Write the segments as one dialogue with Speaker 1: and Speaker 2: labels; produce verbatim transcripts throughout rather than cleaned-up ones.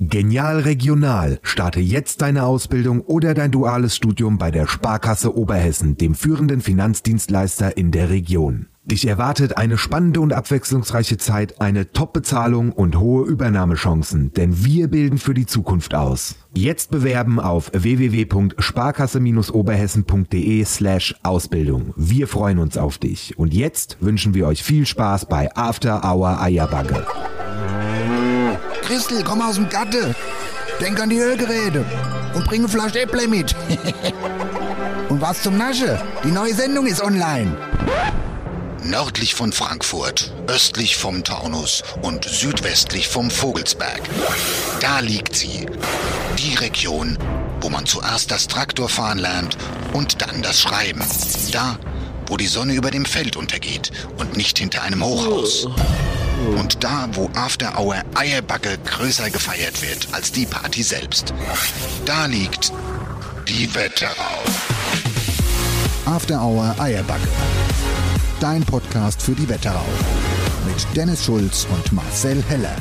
Speaker 1: Genial Regional. Starte jetzt deine Ausbildung oder dein duales Studium bei der Sparkasse Oberhessen, dem führenden Finanzdienstleister in der Region. Dich erwartet eine spannende und abwechslungsreiche Zeit, eine Top-Bezahlung und hohe Übernahmechancen, denn wir bilden für die Zukunft aus. Jetzt bewerben auf w w w punkt sparkasse oberhessen punkt de slash Ausbildung. Wir freuen uns auf dich. Und jetzt wünschen wir euch viel Spaß bei After Hour Eierbagge.
Speaker 2: Christel, komm aus dem Gatte. Denk an die Ölgeräte und bring eine Flasche Äpple mit. Und was zum Nasche? Die neue Sendung ist online. Nördlich von Frankfurt, östlich vom Taunus und südwestlich vom Vogelsberg. Da liegt sie. Die Region, wo man zuerst das Traktorfahren lernt und dann das Schreiben. Da, wo die Sonne über dem Feld untergeht und nicht hinter einem Hochhaus. Und da, wo After Hour Eierbagge größer gefeiert wird als die Party selbst. Da liegt die Wetterau. After Hour Eierbagge. Dein Podcast für die Wetterau. Mit Dennis Schulz und Marcel Heller.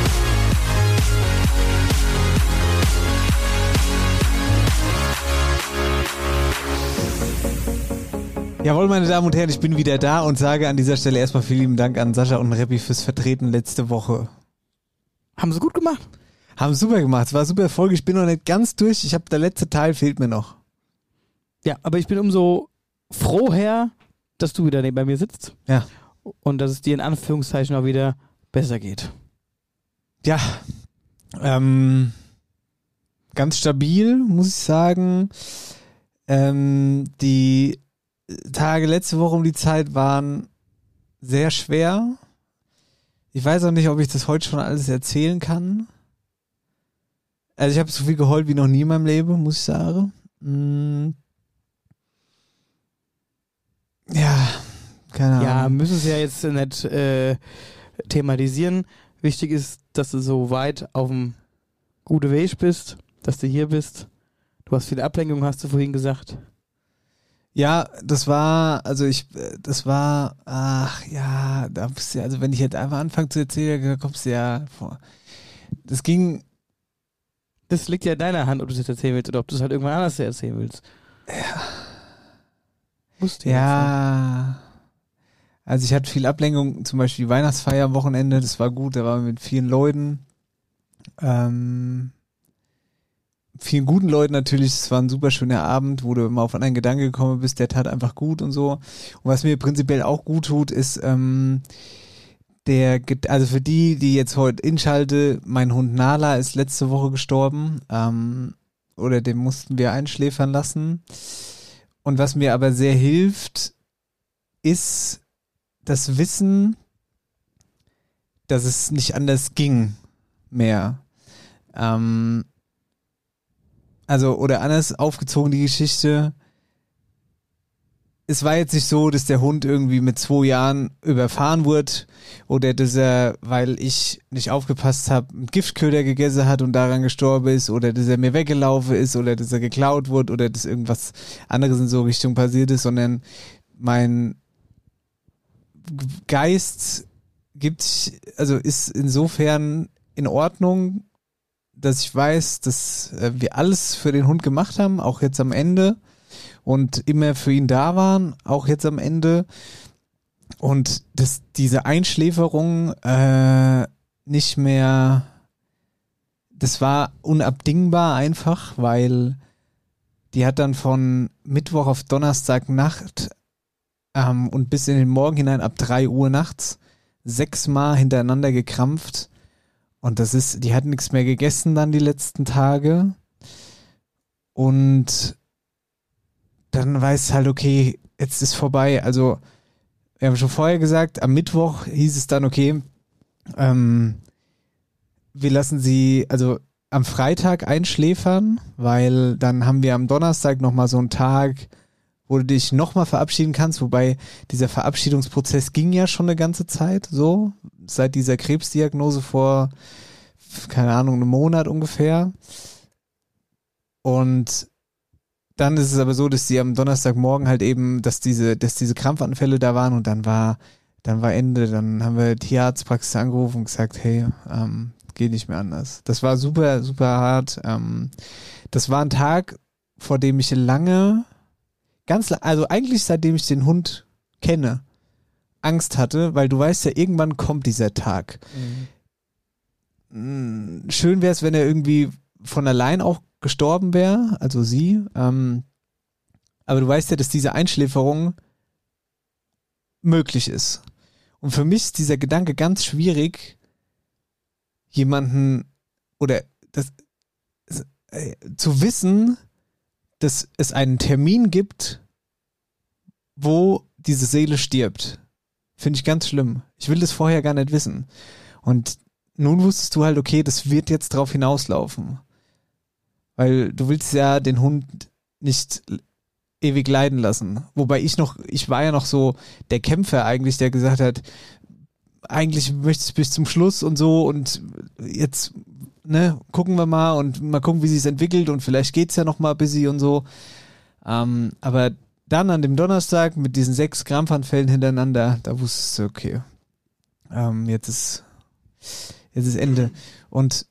Speaker 3: Jawohl, meine Damen und Herren, ich bin wieder da und sage an dieser Stelle erstmal vielen lieben Dank an Sascha und Reppi fürs Vertreten letzte Woche.
Speaker 4: Haben sie gut gemacht?
Speaker 3: Haben super gemacht, es war super Folge, ich bin noch nicht ganz durch, ich habe der letzte Teil fehlt mir noch.
Speaker 4: Ja, aber ich bin umso froher, dass du wieder neben mir sitzt.
Speaker 3: Ja.
Speaker 4: Und dass es dir in Anführungszeichen auch wieder besser geht.
Speaker 3: Ja, ähm, ganz stabil, muss ich sagen. Ähm, die Tage letzte Woche um die Zeit waren sehr schwer. Ich weiß auch nicht, ob ich das heute schon alles erzählen kann. Also ich habe so viel geheult wie noch nie in meinem Leben, muss ich sagen. Mm. Ja, keine Ahnung.
Speaker 4: Ja, müssen sie ja jetzt nicht äh, thematisieren. Wichtig ist, dass du so weit auf dem guten Weg bist, dass du hier bist. Du hast viele Ablenkungen, hast du vorhin gesagt.
Speaker 3: Ja, das war, also ich, das war, ach ja, da bist du, also wenn ich jetzt einfach anfange zu erzählen, dann kommst du ja vor. Das ging.
Speaker 4: Das liegt ja in deiner Hand, ob du es jetzt erzählen willst oder ob du es halt irgendwann anders erzählen willst.
Speaker 3: Ja.
Speaker 4: Musst du
Speaker 3: ja. Also ich hatte viel Ablenkung, zum Beispiel die Weihnachtsfeier am Wochenende, das war gut, da waren wir mit vielen Leuten. Ähm. Vielen guten Leuten natürlich, es war ein super schöner Abend, wo du immer auf einen Gedanke gekommen bist, der tat einfach gut und so. Und was mir prinzipiell auch gut tut, ist ähm, der, also für die, die jetzt heute inschalte, mein Hund Nala ist letzte Woche gestorben, ähm, oder den mussten wir einschläfern lassen. Und was mir aber sehr hilft, ist das Wissen, dass es nicht anders ging mehr. Ähm, Also, oder anders aufgezogen, die Geschichte. Es war jetzt nicht so, dass der Hund irgendwie mit zwei Jahren überfahren wurde oder dass er, weil ich nicht aufgepasst habe, einen Giftköder gegessen hat und daran gestorben ist oder dass er mir weggelaufen ist oder dass er geklaut wurde oder dass irgendwas anderes in so Richtung passiert ist, sondern mein Geist gibt, also ist insofern in Ordnung, dass ich weiß, dass äh, wir alles für den Hund gemacht haben, auch jetzt am Ende und immer für ihn da waren, auch jetzt am Ende und dass diese Einschläferung äh, nicht mehr, das war unabdingbar einfach, weil die hat dann von Mittwoch auf Donnerstagnacht ähm, und bis in den Morgen hinein ab drei Uhr nachts sechsmal hintereinander gekrampft. Und das ist, die hat nichts mehr gegessen dann die letzten Tage. Und dann weiß halt, okay, jetzt ist vorbei. Also, wir haben schon vorher gesagt, am Mittwoch hieß es dann, okay, ähm, wir lassen sie, also am Freitag einschläfern, weil dann haben wir am Donnerstag nochmal so einen Tag, wo du dich nochmal verabschieden kannst, wobei dieser Verabschiedungsprozess ging ja schon eine ganze Zeit, so, seit dieser Krebsdiagnose vor, keine Ahnung, einem Monat ungefähr. Und dann ist es aber so, dass sie am Donnerstagmorgen halt eben, dass diese, dass diese Krampfanfälle da waren und dann war, dann war Ende, dann haben wir die Tierarztpraxis angerufen und gesagt, hey, ähm, geht nicht mehr anders. Das war super, super hart. Ähm, das war ein Tag, vor dem ich lange, ganz, also eigentlich seitdem ich den Hund kenne, Angst hatte, weil du weißt ja, irgendwann kommt dieser Tag. Mhm. Schön wäre es, wenn er irgendwie von allein auch gestorben wäre, also sie. Ähm, aber du weißt ja, dass diese Einschläferung möglich ist. Und für mich ist dieser Gedanke ganz schwierig, jemanden oder das, äh, zu wissen, dass es einen Termin gibt, wo diese Seele stirbt. Finde ich ganz schlimm. Ich will das vorher gar nicht wissen. Und nun wusstest du halt, okay, das wird jetzt drauf hinauslaufen. Weil du willst ja den Hund nicht ewig leiden lassen. Wobei ich noch, ich war ja noch so der Kämpfer eigentlich, der gesagt hat, eigentlich möchte ich bis zum Schluss und so und jetzt, ne, gucken wir mal und mal gucken, wie sich es entwickelt und vielleicht geht's ja noch mal busy und so. Ähm, aber dann an dem Donnerstag mit diesen sechs Krampfanfällen hintereinander, da wusstest du, okay, ähm, jetzt ist jetzt ist Ende. Und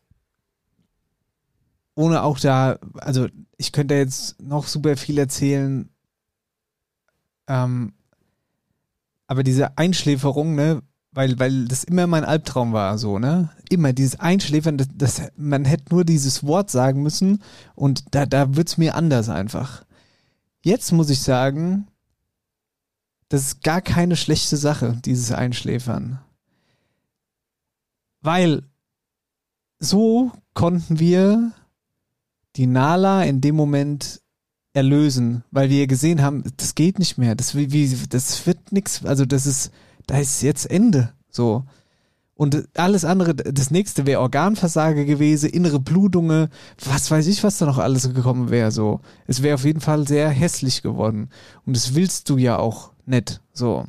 Speaker 3: ohne auch da, also ich könnte jetzt noch super viel erzählen, ähm, aber diese Einschläferung, ne, weil, weil das immer mein Albtraum war, so, ne, immer dieses Einschläfern, das, das, man hätte nur dieses Wort sagen müssen und da, da wird's mir anders einfach. Jetzt muss ich sagen, das ist gar keine schlechte Sache, dieses Einschläfern. Weil so konnten wir die Nala in dem Moment erlösen, weil wir gesehen haben, das geht nicht mehr, das, wie, das wird nichts, also das ist, da ist jetzt Ende, so. Und alles andere, das nächste wäre Organversage gewesen, innere Blutungen, was weiß ich, was da noch alles gekommen wäre, so. Es wäre auf jeden Fall sehr hässlich geworden. Und das willst du ja auch nicht, so.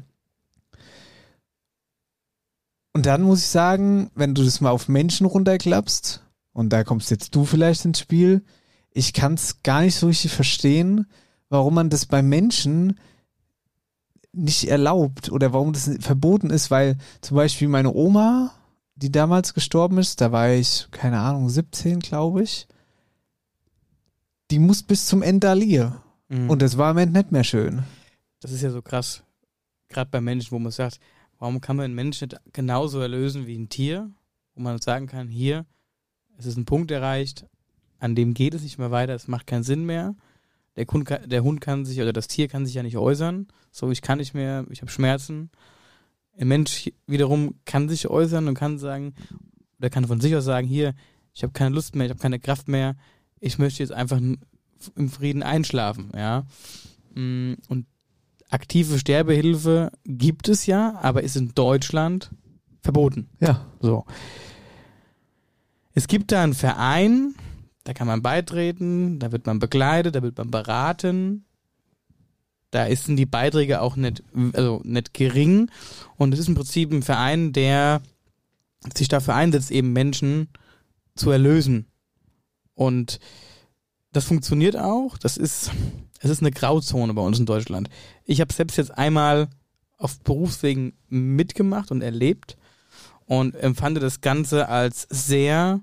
Speaker 3: Und dann muss ich sagen, wenn du das mal auf Menschen runterklappst, und da kommst jetzt du vielleicht ins Spiel, ich kann es gar nicht so richtig verstehen, warum man das bei Menschen nicht erlaubt oder warum das verboten ist, weil zum Beispiel meine Oma, die damals gestorben ist, da war ich, keine Ahnung, siebzehn, glaube ich, die muss bis zum Ende allieren. Mhm. Und das war am Ende nicht mehr schön.
Speaker 4: Das ist ja so krass, gerade bei Menschen, wo man sagt, warum kann man einen Menschen nicht genauso erlösen wie ein Tier, wo man sagen kann, hier, es ist ein Punkt erreicht, an dem geht es nicht mehr weiter, es macht keinen Sinn mehr. Der Hund, kann, der Hund kann sich, oder das Tier kann sich ja nicht äußern. So, ich kann nicht mehr, ich habe Schmerzen. Ein Mensch wiederum kann sich äußern und kann sagen, oder kann von sich aus sagen, hier, ich habe keine Lust mehr, ich habe keine Kraft mehr, ich möchte jetzt einfach im Frieden einschlafen, ja. Und aktive Sterbehilfe gibt es ja, aber ist in Deutschland verboten.
Speaker 3: Ja.
Speaker 4: So. Es gibt da einen Verein, da kann man beitreten, da wird man begleitet, da wird man beraten. Da sind die Beiträge auch nicht, also nicht gering. Und es ist im Prinzip ein Verein, der sich dafür einsetzt, eben Menschen zu erlösen. Und das funktioniert auch. Das ist, es ist eine Grauzone bei uns in Deutschland. Ich habe selbst jetzt einmal auf Berufswegen mitgemacht und erlebt und empfand das Ganze als sehr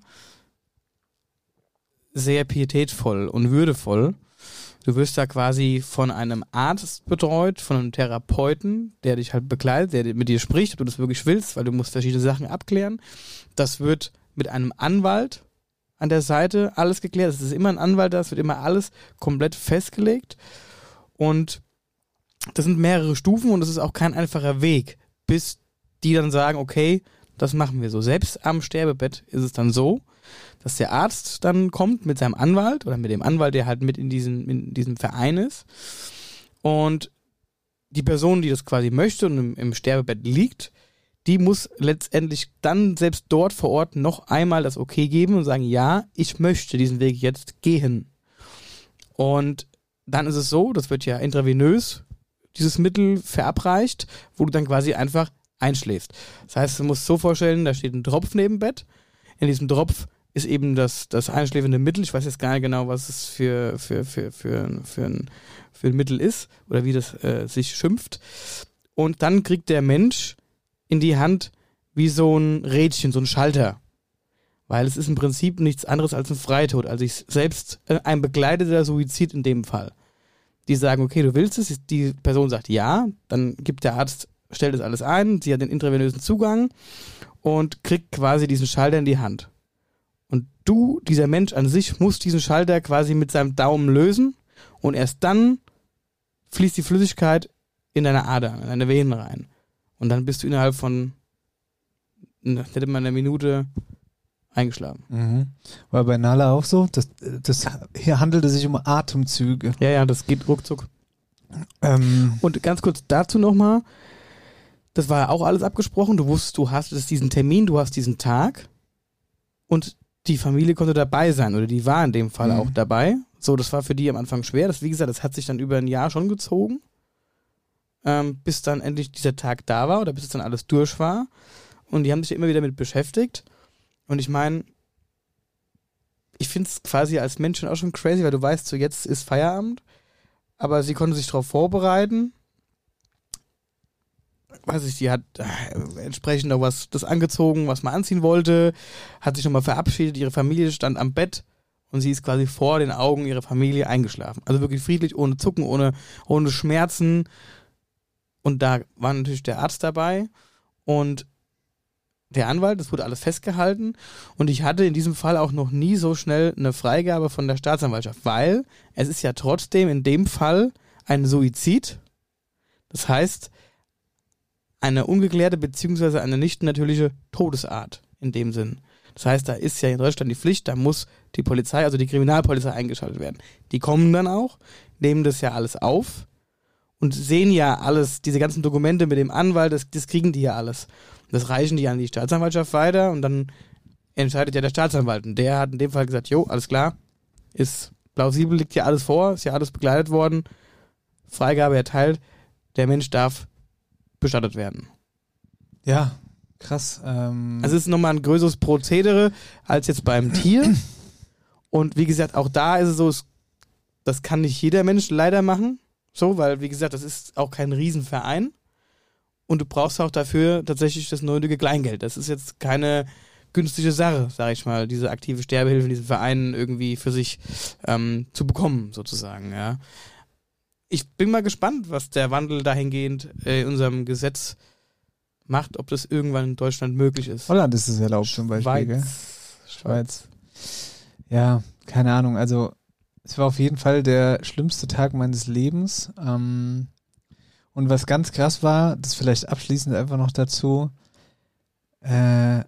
Speaker 4: sehr pietätvoll und würdevoll. Du wirst da quasi von einem Arzt betreut, von einem Therapeuten, der dich halt begleitet, der mit dir spricht, ob du das wirklich willst, weil du musst verschiedene Sachen abklären. Das wird mit einem Anwalt an der Seite alles geklärt. Es ist immer ein Anwalt da, es wird immer alles komplett festgelegt. Und das sind mehrere Stufen und es ist auch kein einfacher Weg, bis die dann sagen, okay, das machen wir so. Selbst am Sterbebett ist es dann so, dass der Arzt dann kommt mit seinem Anwalt oder mit dem Anwalt, der halt mit in, diesen, in diesem Verein ist. Und die Person, die das quasi möchte und im, im Sterbebett liegt, die muss letztendlich dann selbst dort vor Ort noch einmal das Okay geben und sagen, ja, ich möchte diesen Weg jetzt gehen. Und dann ist es so, das wird ja intravenös, dieses Mittel verabreicht, wo du dann quasi einfach einschläfst. Das heißt, du musst so vorstellen, da steht ein Tropf neben dem Bett. In diesem Tropf ist eben das, das einschläfende Mittel. Ich weiß jetzt gar nicht genau, was es für, für, für, für, für, ein, für ein Mittel ist oder wie das äh, sich schimpft. Und dann kriegt der Mensch in die Hand wie so ein Rädchen, so ein Schalter. Weil es ist im Prinzip nichts anderes als ein Freitod. Also ich selbst, äh, ein begleiteter Suizid in dem Fall. Die sagen, okay, du willst es, die Person sagt ja, dann gibt der Arzt, stellt das alles ein, sie hat den intravenösen Zugang und kriegt quasi diesen Schalter in die Hand. Und du, dieser Mensch an sich, musst diesen Schalter quasi mit seinem Daumen lösen und erst dann fließt die Flüssigkeit in deine Ader, in deine Venen rein. Und dann bist du innerhalb von, hätte man eine Minute eingeschlafen.
Speaker 3: Mhm. War bei Nala auch so? Das, das, hier handelt es sich um Atemzüge.
Speaker 4: Ja, ja, das geht ruckzuck.
Speaker 3: Ähm.
Speaker 4: Und ganz kurz dazu nochmal, das war ja auch alles abgesprochen, du wusstest, du hast diesen Termin, du hast diesen Tag und die Familie konnte dabei sein oder die war in dem Fall mhm. auch dabei. So, das war für die am Anfang schwer. Das, wie gesagt, das hat sich dann über ein Jahr schon gezogen, ähm, bis dann endlich dieser Tag da war oder bis es dann alles durch war. Und die haben sich immer wieder damit beschäftigt. Und ich meine, ich finde es quasi als Mensch auch schon crazy, weil du weißt, so jetzt ist Feierabend, aber sie konnte sich darauf vorbereiten. Weiß ich, die hat äh, entsprechend noch was das angezogen, was man anziehen wollte, hat sich nochmal verabschiedet, ihre Familie stand am Bett und sie ist quasi vor den Augen ihrer Familie eingeschlafen. Also wirklich friedlich, ohne Zucken, ohne, ohne Schmerzen. Und da war natürlich der Arzt dabei und der Anwalt, das wurde alles festgehalten und ich hatte in diesem Fall auch noch nie so schnell eine Freigabe von der Staatsanwaltschaft, weil es ist ja trotzdem in dem Fall ein Suizid. Das heißt, eine ungeklärte bzw. eine nicht natürliche Todesart in dem Sinn. Das heißt, da ist ja in Deutschland die Pflicht, da muss die Polizei, also die Kriminalpolizei eingeschaltet werden. Die kommen dann auch, nehmen das ja alles auf und sehen ja alles, diese ganzen Dokumente mit dem Anwalt, das, das kriegen die ja alles. Das reichen die an die Staatsanwaltschaft weiter und dann entscheidet ja der Staatsanwalt. Und der hat in dem Fall gesagt, jo, alles klar, ist plausibel, liegt ja alles vor, ist ja alles begleitet worden, Freigabe erteilt, der Mensch darf bestattet werden.
Speaker 3: Ja, krass. Ähm
Speaker 4: also es ist nochmal ein größeres Prozedere als jetzt beim Tier. Und wie gesagt, auch da ist es so, das kann nicht jeder Mensch leider machen. So, weil wie gesagt, das ist auch kein Riesenverein. Und du brauchst auch dafür tatsächlich das nötige Kleingeld. Das ist jetzt keine günstige Sache, sag ich mal, diese aktive Sterbehilfe in diesen Vereinen irgendwie für sich ähm, zu bekommen, sozusagen, ja. Ich bin mal gespannt, was der Wandel dahingehend äh, in unserem Gesetz macht, ob das irgendwann in Deutschland möglich ist.
Speaker 3: Holland ist es erlaubt zum Beispiel,
Speaker 4: Schweiz.
Speaker 3: gell? Schweiz. Ja, keine Ahnung. Also es war auf jeden Fall der schlimmste Tag meines Lebens. Ähm, und was ganz krass war, das vielleicht abschließend einfach noch dazu, äh,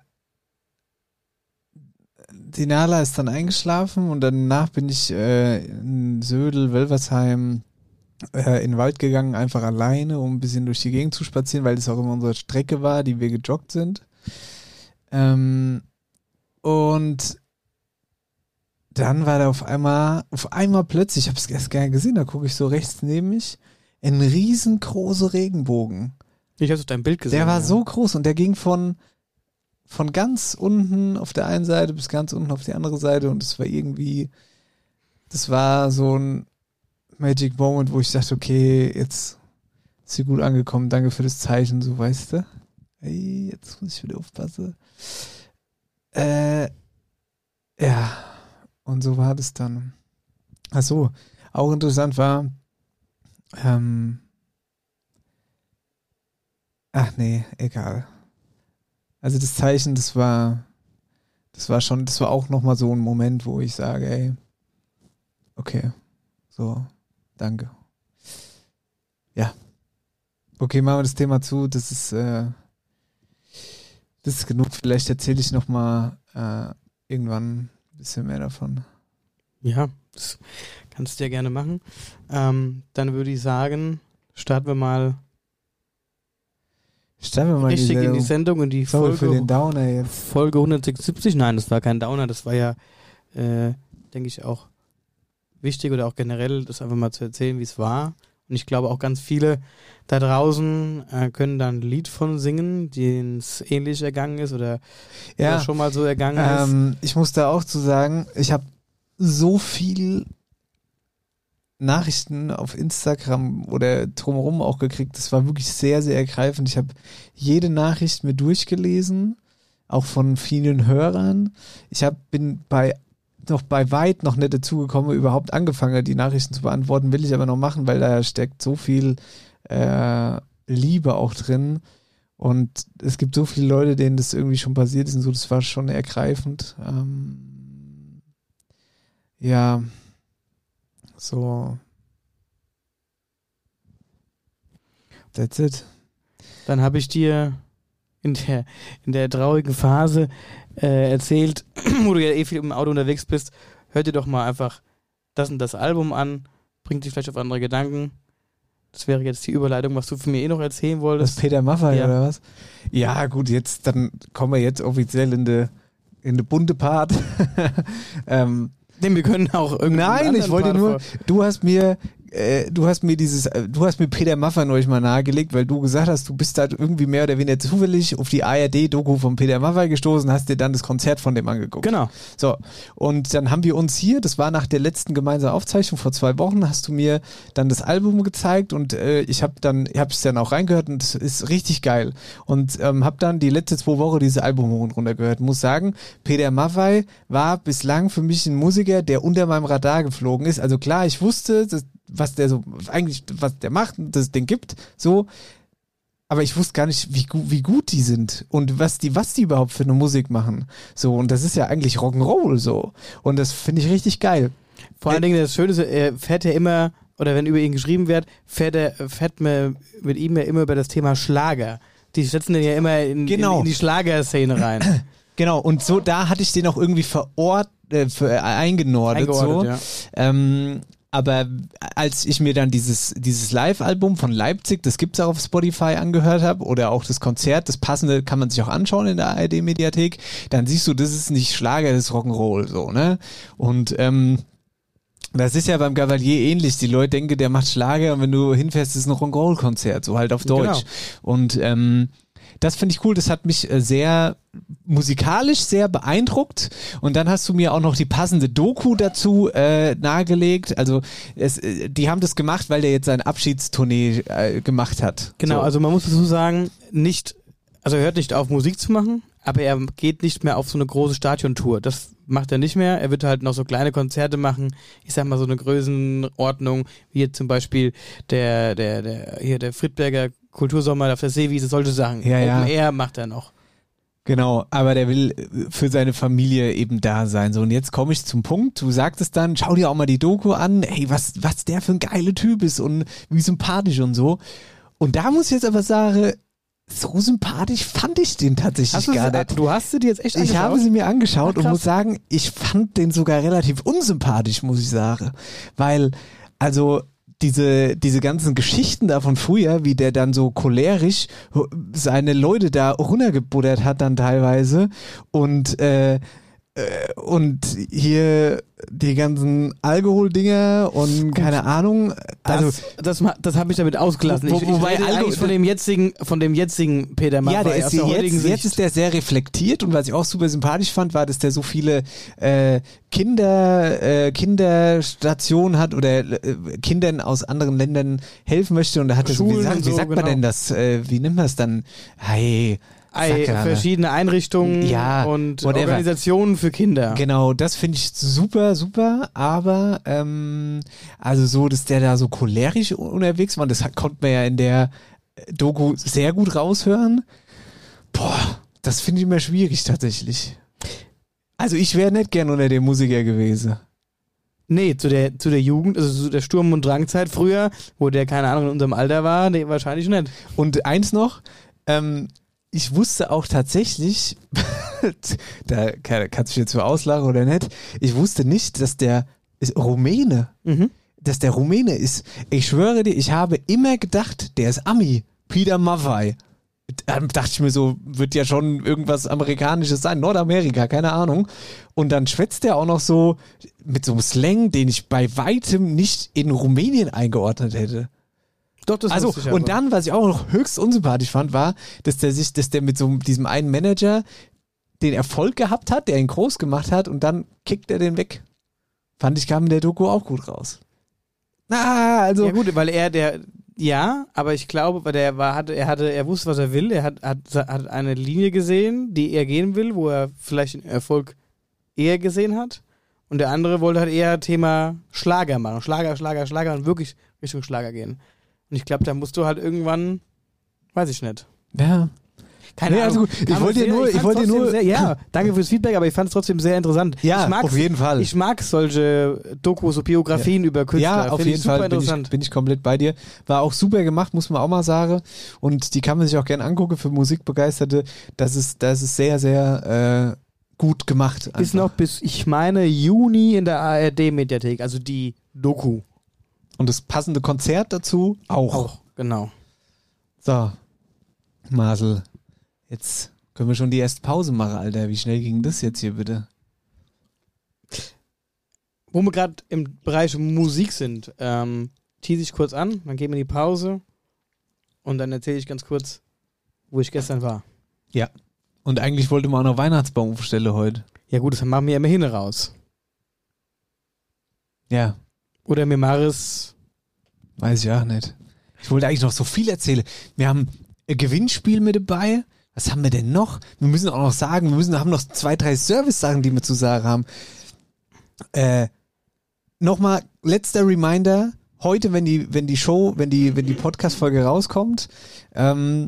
Speaker 3: die Nala ist dann eingeschlafen und danach bin ich äh, in Södel, Wölversheim äh, in den Wald gegangen, einfach alleine, um ein bisschen durch die Gegend zu spazieren, weil das auch immer unsere Strecke war, die wir gejoggt sind. Ähm, und dann war da auf einmal, auf einmal plötzlich, ich habe es erst gar nicht gesehen, da gucke ich so rechts neben mich, ein riesengroßer Regenbogen.
Speaker 4: Ich habe dein Bild gesehen.
Speaker 3: Der war
Speaker 4: ja.
Speaker 3: so groß und der ging von von ganz unten auf der einen Seite bis ganz unten auf die andere Seite und es war irgendwie, das war so ein Magic Moment, wo ich dachte, okay, jetzt ist sie gut angekommen, danke für das Zeichen, so, weißt du. Hey, jetzt muss ich wieder aufpassen. Äh, ja, und so war das dann. Ach so, auch interessant war, ähm, ach nee, egal. Also das Zeichen, das war, das war schon, das war auch nochmal so ein Moment, wo ich sage, ey, okay, so, danke. Ja. Okay, machen wir das Thema zu, das ist, äh, das ist genug. Vielleicht erzähle ich nochmal äh, irgendwann ein bisschen mehr davon.
Speaker 4: Ja, das kannst du ja gerne machen. Ähm, dann würde ich sagen, starten wir mal
Speaker 3: Starten wir mal
Speaker 4: richtig
Speaker 3: diese,
Speaker 4: in die Sendung, in die
Speaker 3: sorry
Speaker 4: Folge,
Speaker 3: für den Downer jetzt.
Speaker 4: Folge hundertsechsundsiebzig. Nein, das war kein Downer, das war ja, äh, denke ich, auch wichtig oder auch generell, das einfach mal zu erzählen, wie es war. Und ich glaube auch ganz viele da draußen äh, können da ein Lied von singen, denen es ähnlich ergangen ist oder,
Speaker 3: ja,
Speaker 4: oder schon mal so ergangen
Speaker 3: ähm,
Speaker 4: ist.
Speaker 3: Ich muss da auch zu sagen, ich habe so viel Nachrichten auf Instagram oder drumherum auch gekriegt. Das war wirklich sehr, sehr ergreifend. Ich habe jede Nachricht mir durchgelesen. auch von vielen Hörern. Ich hab, bin bei noch bei weit noch nicht dazu gekommen, überhaupt angefangen, die Nachrichten zu beantworten, will ich aber noch machen, weil da steckt so viel äh, Liebe auch drin und es gibt so viele Leute, denen das irgendwie schon passiert ist und so, das war schon ergreifend. Ähm, ja, so that's it.
Speaker 4: Dann habe ich dir in der, in der traurigen Phase äh, erzählt, wo du ja eh viel im Auto unterwegs bist, hör dir doch mal einfach das und das Album an, bringt dich vielleicht auf andere Gedanken. Das wäre jetzt die Überleitung, was du von mir eh noch erzählen wolltest.
Speaker 3: Das Peter Maffay
Speaker 4: ja.
Speaker 3: oder was? Ja, gut, jetzt dann kommen wir jetzt offiziell in de, in de bunte Part. ähm,
Speaker 4: Denn wir können auch irgendwie.
Speaker 3: Nein, ich wollte nur, du hast mir äh, du hast mir dieses, äh, du hast mir Peter Maffay neulich mal nahegelegt, weil du gesagt hast, du bist da irgendwie mehr oder weniger zufällig auf die A R D-Doku von Peter Maffay gestoßen, hast dir dann das Konzert von dem angeguckt.
Speaker 4: Genau.
Speaker 3: So, und dann haben wir uns hier, das war nach der letzten gemeinsamen Aufzeichnung vor zwei Wochen, hast du mir dann das Album gezeigt und äh, ich habe dann, ich habe es dann auch reingehört und es ist richtig geil. Und ähm, habe dann die letzte zwei Wochen dieses Album hoch und runter gehört. Muss sagen, Peter Maffay war bislang für mich ein Musiker, der unter meinem Radar geflogen ist. Also klar, ich wusste, dass, was der so, eigentlich, was der macht, dass es den gibt, so. Aber ich wusste gar nicht, wie, gu- wie gut die sind und was die, was die überhaupt für eine Musik machen. So, und das ist ja eigentlich Rock'n'Roll, so. Und das finde ich richtig geil.
Speaker 4: Vor allen Dingen das Schöne ist, er fährt ja immer, oder wenn über ihn geschrieben wird, fährt er, fährt man mit ihm ja immer über das Thema Schlager. Die setzen den ja immer in,
Speaker 3: Genau.
Speaker 4: in, in die Schlagerszene rein.
Speaker 3: Genau, und so, da hatte ich den auch irgendwie verort, äh, für, äh, eingenordet,
Speaker 4: Eingeordnet,
Speaker 3: so.
Speaker 4: ja.
Speaker 3: Ähm, aber als ich mir dann dieses, dieses Live-Album von Leipzig, das gibt's auch auf Spotify, angehört habe, oder auch das Konzert, das passende kann man sich auch anschauen in der A R D-Mediathek, dann siehst du, das ist nicht Schlager, das ist Rock'n'Roll, so, ne? Und, ähm, das ist ja beim Gavalier ähnlich. Die Leute denken, der macht Schlager und wenn du hinfährst, ist es ein Rock'n'Roll-Konzert, so halt auf Deutsch.
Speaker 4: Genau.
Speaker 3: Und ähm, das finde ich cool. Das hat mich äh, sehr musikalisch sehr beeindruckt. Und dann hast du mir auch noch die passende Doku dazu äh, nahegelegt. Also es, äh, die haben das gemacht, weil der jetzt seine Abschiedstournee äh, gemacht hat.
Speaker 4: Genau,
Speaker 3: so.
Speaker 4: also man muss dazu sagen, nicht, also er hört nicht auf, Musik zu machen, aber er geht nicht mehr auf so eine große Stadiontour. Das macht er nicht mehr. Er wird halt noch so kleine Konzerte machen. Ich sag mal so eine Größenordnung, wie jetzt zum Beispiel der, der, der, hier der Friedberger Kultursommer auf der Seewiese, solche Sachen.
Speaker 3: Ja, ja.
Speaker 4: Open Air macht er noch.
Speaker 3: Genau, aber der will für seine Familie eben da sein. So, und jetzt komme ich zum Punkt. Du sagtest dann, schau dir auch mal die Doku an. Hey, was, was der für ein geiler Typ ist und wie sympathisch und so. Und da muss ich jetzt aber sagen, so sympathisch fand ich den tatsächlich
Speaker 4: Hast du
Speaker 3: gar
Speaker 4: sie,
Speaker 3: nicht.
Speaker 4: du hast sie dir jetzt echt angeschaut?
Speaker 3: Ich habe sie mir angeschaut
Speaker 4: Ach,
Speaker 3: und
Speaker 4: krass.
Speaker 3: muss sagen, ich fand den sogar relativ unsympathisch, muss ich sagen. Weil, also, diese, diese ganzen Geschichten da von früher, wie der dann so cholerisch seine Leute da runtergebuddert hat dann teilweise und, äh, äh, und hier die ganzen Alkoholdinger und
Speaker 4: Gut.
Speaker 3: keine Ahnung. Also,
Speaker 4: das, das, das habe ich damit ausgelassen.
Speaker 3: Wo-
Speaker 4: ich, ich
Speaker 3: wobei
Speaker 4: rede
Speaker 3: Alko-
Speaker 4: eigentlich von dem jetzigen, von dem jetzigen Peter Maffay.
Speaker 3: ja, der ist
Speaker 4: aus der heutigen
Speaker 3: jetzt,
Speaker 4: Sicht.
Speaker 3: jetzt ist der sehr reflektiert und was ich auch super sympathisch fand, war, dass der so viele äh, Kinder, äh, Kinderstationen hat oder äh, Kindern aus anderen Ländern helfen möchte und da hat er so, wie,
Speaker 4: Schulen
Speaker 3: sagt,
Speaker 4: und
Speaker 3: wie
Speaker 4: so,
Speaker 3: sagt man
Speaker 4: genau.
Speaker 3: denn das, äh, wie nennt man es dann? Hey,
Speaker 4: Ei,
Speaker 3: Sackgabe.
Speaker 4: verschiedene Einrichtungen
Speaker 3: Ja,
Speaker 4: und
Speaker 3: whatever.
Speaker 4: Organisationen für Kinder.
Speaker 3: Genau, das finde ich super, super, aber ähm, also so, dass der da so cholerisch unterwegs war, das hat, konnte man ja in der Doku sehr gut raushören. Boah, das finde ich immer schwierig tatsächlich. Also ich wäre nicht gern unter dem Musiker gewesen.
Speaker 4: Nee, zu der, zu der Jugend, also zu der Sturm- und Drangzeit früher, wo der, keine Ahnung, in unserem Alter war, nee, wahrscheinlich nicht.
Speaker 3: Und eins noch, ähm, ich wusste auch tatsächlich, da kann, kannst du jetzt so auslachen oder nicht, ich wusste nicht, dass der ist Rumäne,
Speaker 4: Mhm.
Speaker 3: dass der Rumäne ist. Ich schwöre dir, ich habe immer gedacht, der ist Ami, Peter Maffay. Dann dachte ich mir so, wird ja schon irgendwas Amerikanisches sein, Nordamerika, keine Ahnung. Und dann schwätzt der auch noch so mit so einem Slang, den ich bei weitem nicht in Rumänien eingeordnet hätte.
Speaker 4: Doch, das
Speaker 3: Also,
Speaker 4: wusste ich
Speaker 3: und
Speaker 4: aber.
Speaker 3: dann, was ich auch noch höchst unsympathisch fand, war, dass der sich, dass der mit so diesem einen Manager den Erfolg gehabt hat, der ihn groß gemacht hat und dann kickt er den weg. Fand ich, kam in der Doku auch gut raus. Ah, also.
Speaker 4: Ja gut, weil er der, Ja, aber ich glaube, weil der war, hatte, er hatte, er wusste, was er will. Er hat, hat, hat eine Linie gesehen, die er gehen will, wo er vielleicht den Erfolg eher gesehen hat. Und der andere wollte halt eher Thema Schlager machen. Schlager, Schlager, Schlager und wirklich Richtung Schlager gehen. Und ich glaube, da musst du halt irgendwann, weiß ich nicht.
Speaker 3: Ja.
Speaker 4: Keine
Speaker 3: nee,
Speaker 4: Ahnung.
Speaker 3: Also gut. Ich wollte dir nur, ich wollte dir nur,
Speaker 4: sehr, ja, danke fürs Feedback, aber ich fand es trotzdem sehr interessant.
Speaker 3: Ja,
Speaker 4: ich mag's,
Speaker 3: auf jeden Fall.
Speaker 4: Ich mag solche Dokus, so Biografien
Speaker 3: ja.
Speaker 4: über Künstler.
Speaker 3: Ja, auf
Speaker 4: Find
Speaker 3: jeden
Speaker 4: ich super
Speaker 3: Fall bin
Speaker 4: interessant.
Speaker 3: ich, bin ich komplett bei dir. War auch super gemacht, muss man auch mal sagen. Und die kann man sich auch gerne angucken für Musikbegeisterte. Das ist, das ist sehr, sehr äh, gut gemacht. Einfach.
Speaker 4: Ist noch bis, ich meine, Juni in der A R D-Mediathek, also die Doku.
Speaker 3: Und das passende Konzert dazu auch.
Speaker 4: Auch, genau.
Speaker 3: So, Marcel, jetzt können wir schon die erste Pause machen, Alter. Wie schnell ging das jetzt hier bitte?
Speaker 4: Wo wir gerade im Bereich Musik sind, ähm, tease ich kurz an, dann gehen wir in die Pause und dann erzähle ich ganz kurz, wo ich gestern war.
Speaker 3: Ja. Und eigentlich wollte man auch noch Weihnachtsbaum aufstellen heute.
Speaker 4: Ja gut, das machen wir immer hin raus.
Speaker 3: Ja.
Speaker 4: Oder wir machen es...
Speaker 3: Weiß ich auch nicht. Ich wollte eigentlich noch so viel erzählen. Wir haben ein Gewinnspiel mit dabei. Was haben wir denn noch? Wir müssen auch noch sagen, wir müssen, haben noch zwei, drei Service-Sachen, die wir zu sagen haben. Äh, nochmal, letzter Reminder. Heute, wenn die, wenn die Show, wenn die, wenn die Podcast-Folge rauskommt, ähm,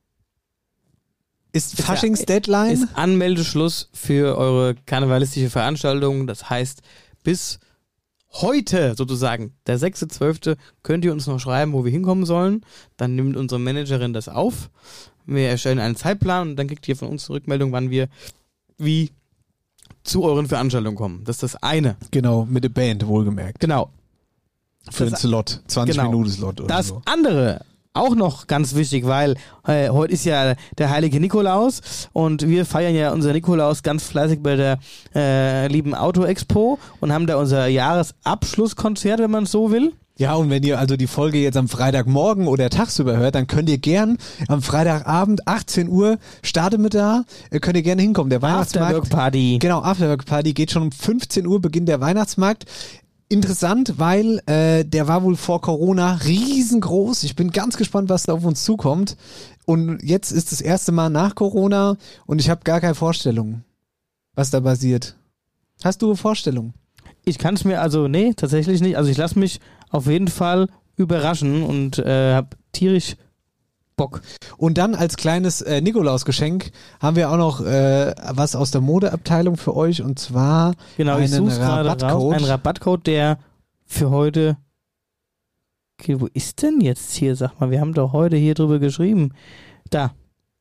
Speaker 3: ist, ist Faschings-Deadline.
Speaker 4: Ist Anmeldeschluss für eure karnevalistische Veranstaltung. Das heißt, bis heute sozusagen, der sechster zwölfte könnt ihr uns noch schreiben, wo wir hinkommen sollen. Dann nimmt unsere Managerin das auf. Wir erstellen einen Zeitplan und dann kriegt ihr von uns eine Rückmeldung, wann wir wie zu euren Veranstaltungen kommen. Das ist das eine.
Speaker 3: Genau, mit der Band, wohlgemerkt.
Speaker 4: Genau.
Speaker 3: Für den Slot, zwanzig
Speaker 4: genau.
Speaker 3: Minuten Slot oder
Speaker 4: das
Speaker 3: so.
Speaker 4: andere, auch noch ganz wichtig, weil äh, heute ist ja der heilige Nikolaus und wir feiern ja unser Nikolaus ganz fleißig bei der äh, lieben Auto-Expo und haben da unser Jahresabschlusskonzert, wenn man es so will.
Speaker 3: Ja, und wenn ihr also die Folge jetzt am Freitagmorgen oder tagsüber hört, dann könnt ihr gern am Freitagabend achtzehn Uhr starten mit da, könnt ihr gerne hinkommen. Der Weihnachtsmarkt.
Speaker 4: Afterwork-Party.
Speaker 3: Genau, Afterwork-Party geht schon um fünfzehn Uhr, beginnt der Weihnachtsmarkt. Interessant, weil äh, der war wohl vor Corona riesengroß. Ich bin ganz gespannt, was da auf uns zukommt. Und jetzt ist das erste Mal nach Corona und ich habe gar keine Vorstellung, was da passiert. Hast du eine Vorstellung?
Speaker 4: Ich kann es mir, also nee, tatsächlich nicht. Also ich lasse mich auf jeden Fall überraschen und äh, habe tierisch Bock.
Speaker 3: Und dann als kleines äh, Nikolausgeschenk haben wir auch noch äh, was aus der Modeabteilung für euch und zwar
Speaker 4: genau, ich
Speaker 3: einen
Speaker 4: Rabattcode. Ein Rabattcode, der für heute... Okay, wo ist denn jetzt hier? Sag mal, wir haben doch heute hier drüber geschrieben. Da.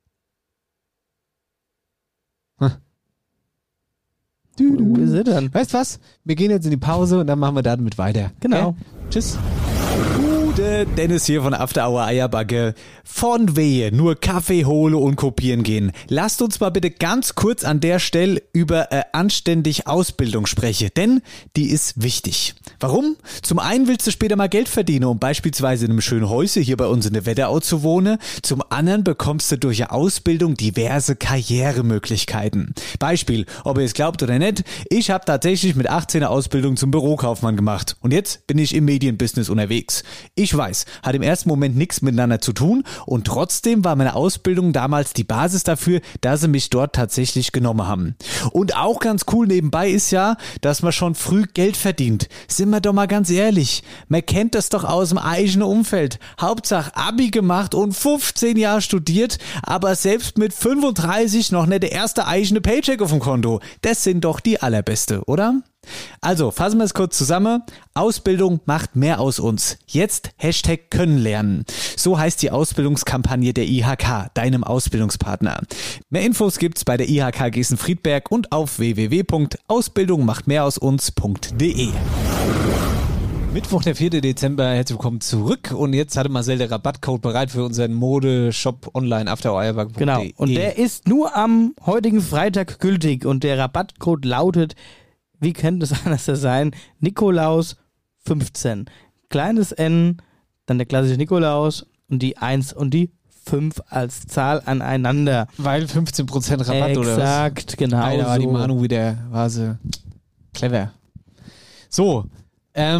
Speaker 3: Hm.
Speaker 4: Wo ist er denn?
Speaker 3: Weißt du was? Wir gehen jetzt in die Pause und dann machen wir damit weiter.
Speaker 4: Genau.
Speaker 3: Okay? Tschüss. Gute Dennis hier von After Hour Eierbacke. Von wehe, nur Kaffee hole und kopieren gehen. Lasst uns mal bitte ganz kurz an der Stelle über äh, anständig Ausbildung sprechen, denn die ist wichtig. Warum? Zum einen willst du später mal Geld verdienen, um beispielsweise in einem schönen Häuschen hier bei uns in der Wetterau zu wohnen. Zum anderen bekommst du durch eine Ausbildung diverse Karrieremöglichkeiten. Beispiel, ob ihr es glaubt oder nicht, ich habe tatsächlich mit achtzehn eine Ausbildung zum Bürokaufmann gemacht und jetzt bin ich im Medienbusiness unterwegs. Ich weiß, hat im ersten Moment nichts miteinander zu tun und trotzdem war meine Ausbildung damals die Basis dafür, dass sie mich dort tatsächlich genommen haben. Und auch ganz cool nebenbei ist ja, dass man schon früh Geld verdient. Sind wir doch mal ganz ehrlich, man kennt das doch aus dem eigenen Umfeld. Hauptsache Abi gemacht und fünfzehn Jahre studiert, aber selbst mit fünfunddreißig noch nicht der erste eigene Paycheck auf dem Konto. Das sind doch die allerbeste, oder? Also, fassen wir es kurz zusammen. Ausbildung macht mehr aus uns. Jetzt Hashtag können lernen. So heißt die Ausbildungskampagne der I H K, deinem Ausbildungspartner. Mehr Infos gibt's bei der I H K Gießen-Friedberg und auf w w w punkt ausbildung macht mehr aus uns punkt d e. Mittwoch, der vierte Dezember, herzlich willkommen zurück und jetzt hatte Marcel der Rabattcode bereit für unseren Modeshop online after eierbacke punkt d e.
Speaker 4: Genau, und der ist nur am heutigen Freitag gültig und der Rabattcode lautet, wie könnte es anders sein, Nikolaus fünfzehn. Kleines N, dann der klassische Nikolaus und die eins und die fünf als Zahl aneinander.
Speaker 3: Weil fünfzehn Prozent Rabatt oder was?
Speaker 4: Exakt, genau.
Speaker 3: Alter, war
Speaker 4: so.
Speaker 3: die Mahnung wieder, war sie clever. So, ähm,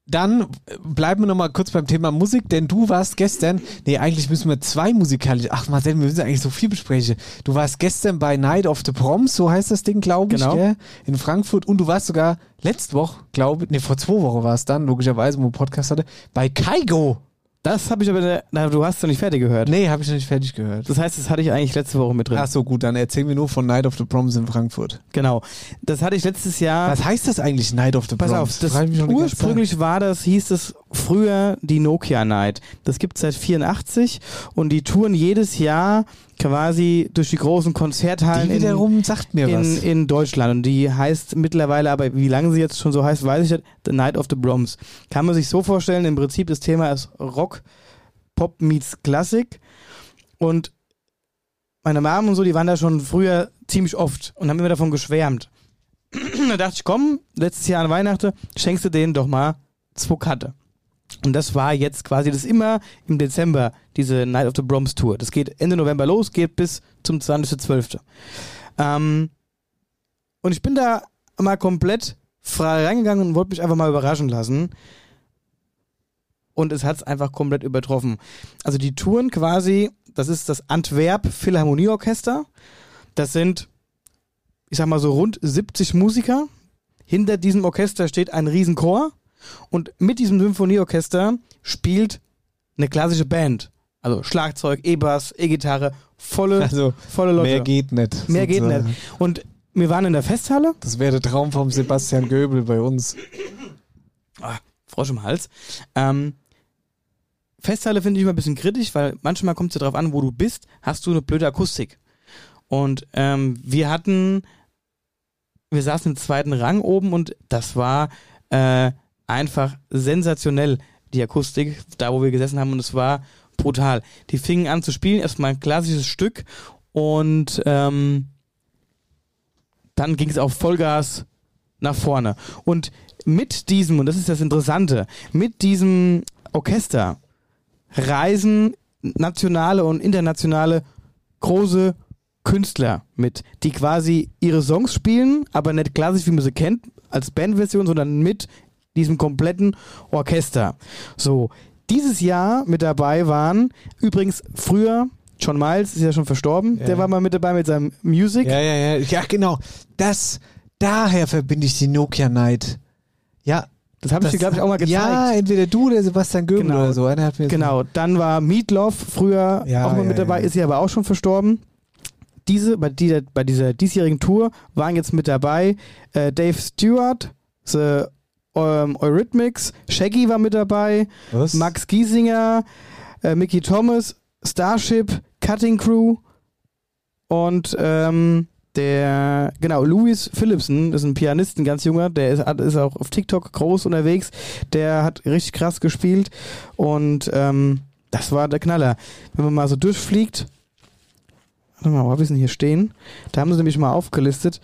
Speaker 3: Dann bleiben wir nochmal kurz beim Thema Musik, denn du warst gestern, nee, eigentlich müssen wir zwei musikalische, ach Marcel, wir müssen eigentlich so viel besprechen. Du warst gestern bei Night of the Proms, so heißt das Ding, glaube ich,
Speaker 4: genau.
Speaker 3: Gell? In Frankfurt, und du warst sogar letzte Woche, glaube ich, nee, vor zwei Wochen war es dann, logischerweise, wo wir Podcast hatte, bei Kaigo.
Speaker 4: Das habe ich aber, na, du hast es noch nicht fertig gehört.
Speaker 3: Nee, habe ich noch nicht fertig gehört.
Speaker 4: Das heißt, das hatte ich eigentlich letzte Woche mit drin.
Speaker 3: Ach so, gut, dann erzähl mir nur von Night of the Proms in Frankfurt.
Speaker 4: Genau. Das hatte ich letztes Jahr.
Speaker 3: Was heißt das eigentlich, Night of the
Speaker 4: Pass
Speaker 3: Proms?
Speaker 4: auf, das ursprünglich war das, hieß es früher die Nokia Night. Das gibt es seit vierundachtzig und die touren jedes Jahr quasi durch die großen Konzerthallen
Speaker 3: die wiederum
Speaker 4: in,
Speaker 3: sagt mir
Speaker 4: in,
Speaker 3: was.
Speaker 4: in Deutschland. Und die heißt mittlerweile, aber wie lange sie jetzt schon so heißt, weiß ich nicht, The Night of the Proms. Kann man sich so vorstellen, im Prinzip das Thema ist Rock, Pop meets Klassik, und meine Mom und so, die waren da schon früher ziemlich oft und haben immer davon geschwärmt. Da dachte ich, komm, letztes Jahr an Weihnachten schenkst du denen doch mal zwei Karte. Und das war jetzt quasi das immer im Dezember, diese Night of the Proms Tour. Das geht Ende November los, geht bis zum zwanzigsten zwölften Ähm, und ich bin da mal komplett frei reingegangen und wollte mich einfach mal überraschen lassen. Und es hat es einfach komplett übertroffen. Also die Touren quasi, das ist das Antwerp Philharmonieorchester. Das sind, ich sag mal so rund siebzig Musiker. Hinter diesem Orchester steht ein Riesenchor. Und mit diesem Symphonieorchester spielt eine klassische Band. Also Schlagzeug, E-Bass, E-Gitarre, volle,
Speaker 3: also,
Speaker 4: volle Leute.
Speaker 3: Mehr geht nicht.
Speaker 4: Mehr geht
Speaker 3: sozusagen.
Speaker 4: nicht. Und wir waren in der Festhalle.
Speaker 3: Das wäre der Traum vom Sebastian Göbel bei uns.
Speaker 4: Ah, Frosch im Hals. Ähm, Festhalle finde ich immer ein bisschen kritisch, weil manchmal kommt es ja darauf an, wo du bist, hast du eine blöde Akustik. Und ähm, wir hatten, wir saßen im zweiten Rang oben und das war äh, einfach sensationell, die Akustik, da wo wir gesessen haben, und es war brutal. Die fingen an zu spielen, erstmal ein klassisches Stück und ähm, dann ging es auf Vollgas nach vorne. Und mit diesem, und das ist das Interessante, mit diesem Orchester reisen nationale und internationale große Künstler mit, die quasi ihre Songs spielen, aber nicht klassisch, wie man sie kennt, als Bandversion, sondern mit diesem kompletten Orchester. So, dieses Jahr mit dabei waren übrigens früher, John Miles ist ja schon verstorben,
Speaker 3: ja.
Speaker 4: Der war mal mit dabei mit seinem Music.
Speaker 3: Ja, ja, ja, ja, genau. Das, daher verbinde ich die Nokia Night. Ja,
Speaker 4: Das habe ich dir, glaube ich, auch mal gezeigt.
Speaker 3: Ja, entweder du oder Sebastian Göbel
Speaker 4: genau.
Speaker 3: oder so. Einer hat mir
Speaker 4: genau, dann war Meatloaf früher
Speaker 3: ja,
Speaker 4: auch mal
Speaker 3: ja,
Speaker 4: mit dabei,
Speaker 3: ja.
Speaker 4: ist sie aber auch schon verstorben. Diese, bei, dieser, bei dieser diesjährigen Tour waren jetzt mit dabei äh, Dave Stewart, The ähm, Eurythmics, Shaggy war mit dabei,
Speaker 3: Was?
Speaker 4: Max Giesinger, äh, Mickey Thomas, Starship, Cutting Crew und ähm, der, genau, Louis Philipson ist ein Pianist, ein ganz junger, der ist, ist auch auf TikTok groß unterwegs, der hat richtig krass gespielt und ähm, das war der Knaller. Wenn man mal so durchfliegt, warte mal, wo hab ich denn hier stehen? Da haben sie nämlich mal aufgelistet.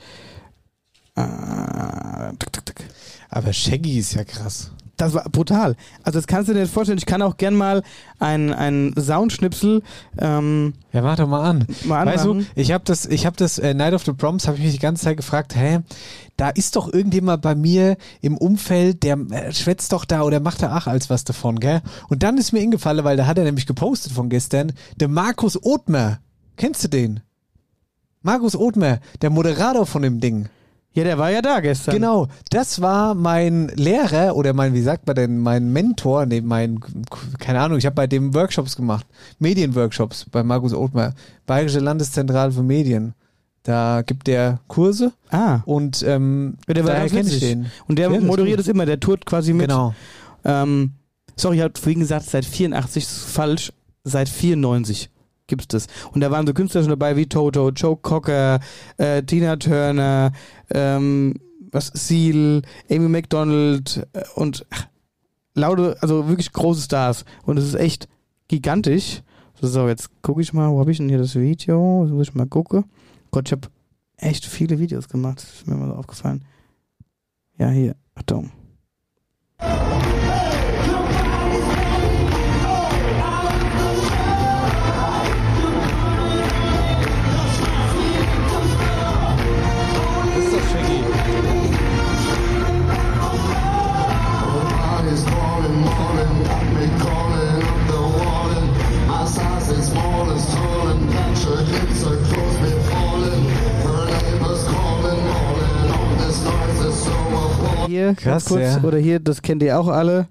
Speaker 4: Äh, tuk, tuk, tuk.
Speaker 3: Aber Shaggy ist ja krass.
Speaker 4: Das war brutal. Also das kannst du dir nicht vorstellen. Ich kann auch gern mal ein, ein Soundschnipsel ähm,
Speaker 3: Ja, mach doch mal an.
Speaker 4: mal
Speaker 3: Weißt
Speaker 4: anmachen.
Speaker 3: du, ich habe das, ich habe das äh, Night of the Proms, habe ich mich die ganze Zeit gefragt, hä, da ist doch irgendjemand bei mir im Umfeld, der äh, schwätzt doch da oder macht da ach als was davon, gell? Und dann ist mir eingefallen, weil da hat er nämlich gepostet von gestern, der Markus Othmer. Kennst du den? Markus Othmer, der Moderator von dem Ding.
Speaker 4: Ja, der war ja da gestern.
Speaker 3: Genau, das war mein Lehrer oder mein, wie sagt man denn, mein Mentor, nee, mein, keine Ahnung, ich habe bei dem Workshops gemacht, Medienworkshops bei Markus Othmer, Bayerische Landeszentrale für Medien. Da gibt der Kurse
Speaker 4: Ah.
Speaker 3: und ähm,
Speaker 4: Ja, der war
Speaker 3: daher
Speaker 4: ganz
Speaker 3: kenn ich
Speaker 4: witzig.
Speaker 3: den.
Speaker 4: Und der
Speaker 3: Ja, das ist
Speaker 4: moderiert
Speaker 3: gut.
Speaker 4: es immer, der tourt quasi mit.
Speaker 3: Genau.
Speaker 4: Ähm, sorry, ich habe vorhin gesagt, seit vierundachtzig, das ist falsch, seit vierundneunzig gibt's das. Und da waren so Künstler schon dabei wie Toto, Joe Cocker, äh, Tina Turner, ähm, was, Seal, Amy McDonald äh, und ach, laute, also wirklich große Stars. Und es ist echt gigantisch. So, jetzt gucke ich mal, wo habe ich denn hier das Video? Das muss ich mal gucken. Gott, ich habe echt viele Videos gemacht. Das ist mir mal so aufgefallen. Ja, hier. Achtung.
Speaker 3: Das ist doch Shaggy.
Speaker 5: Our God is
Speaker 4: hier
Speaker 3: Krass,
Speaker 4: ganz kurz.
Speaker 3: ja.
Speaker 4: Oder hier, das kennt ihr auch alle.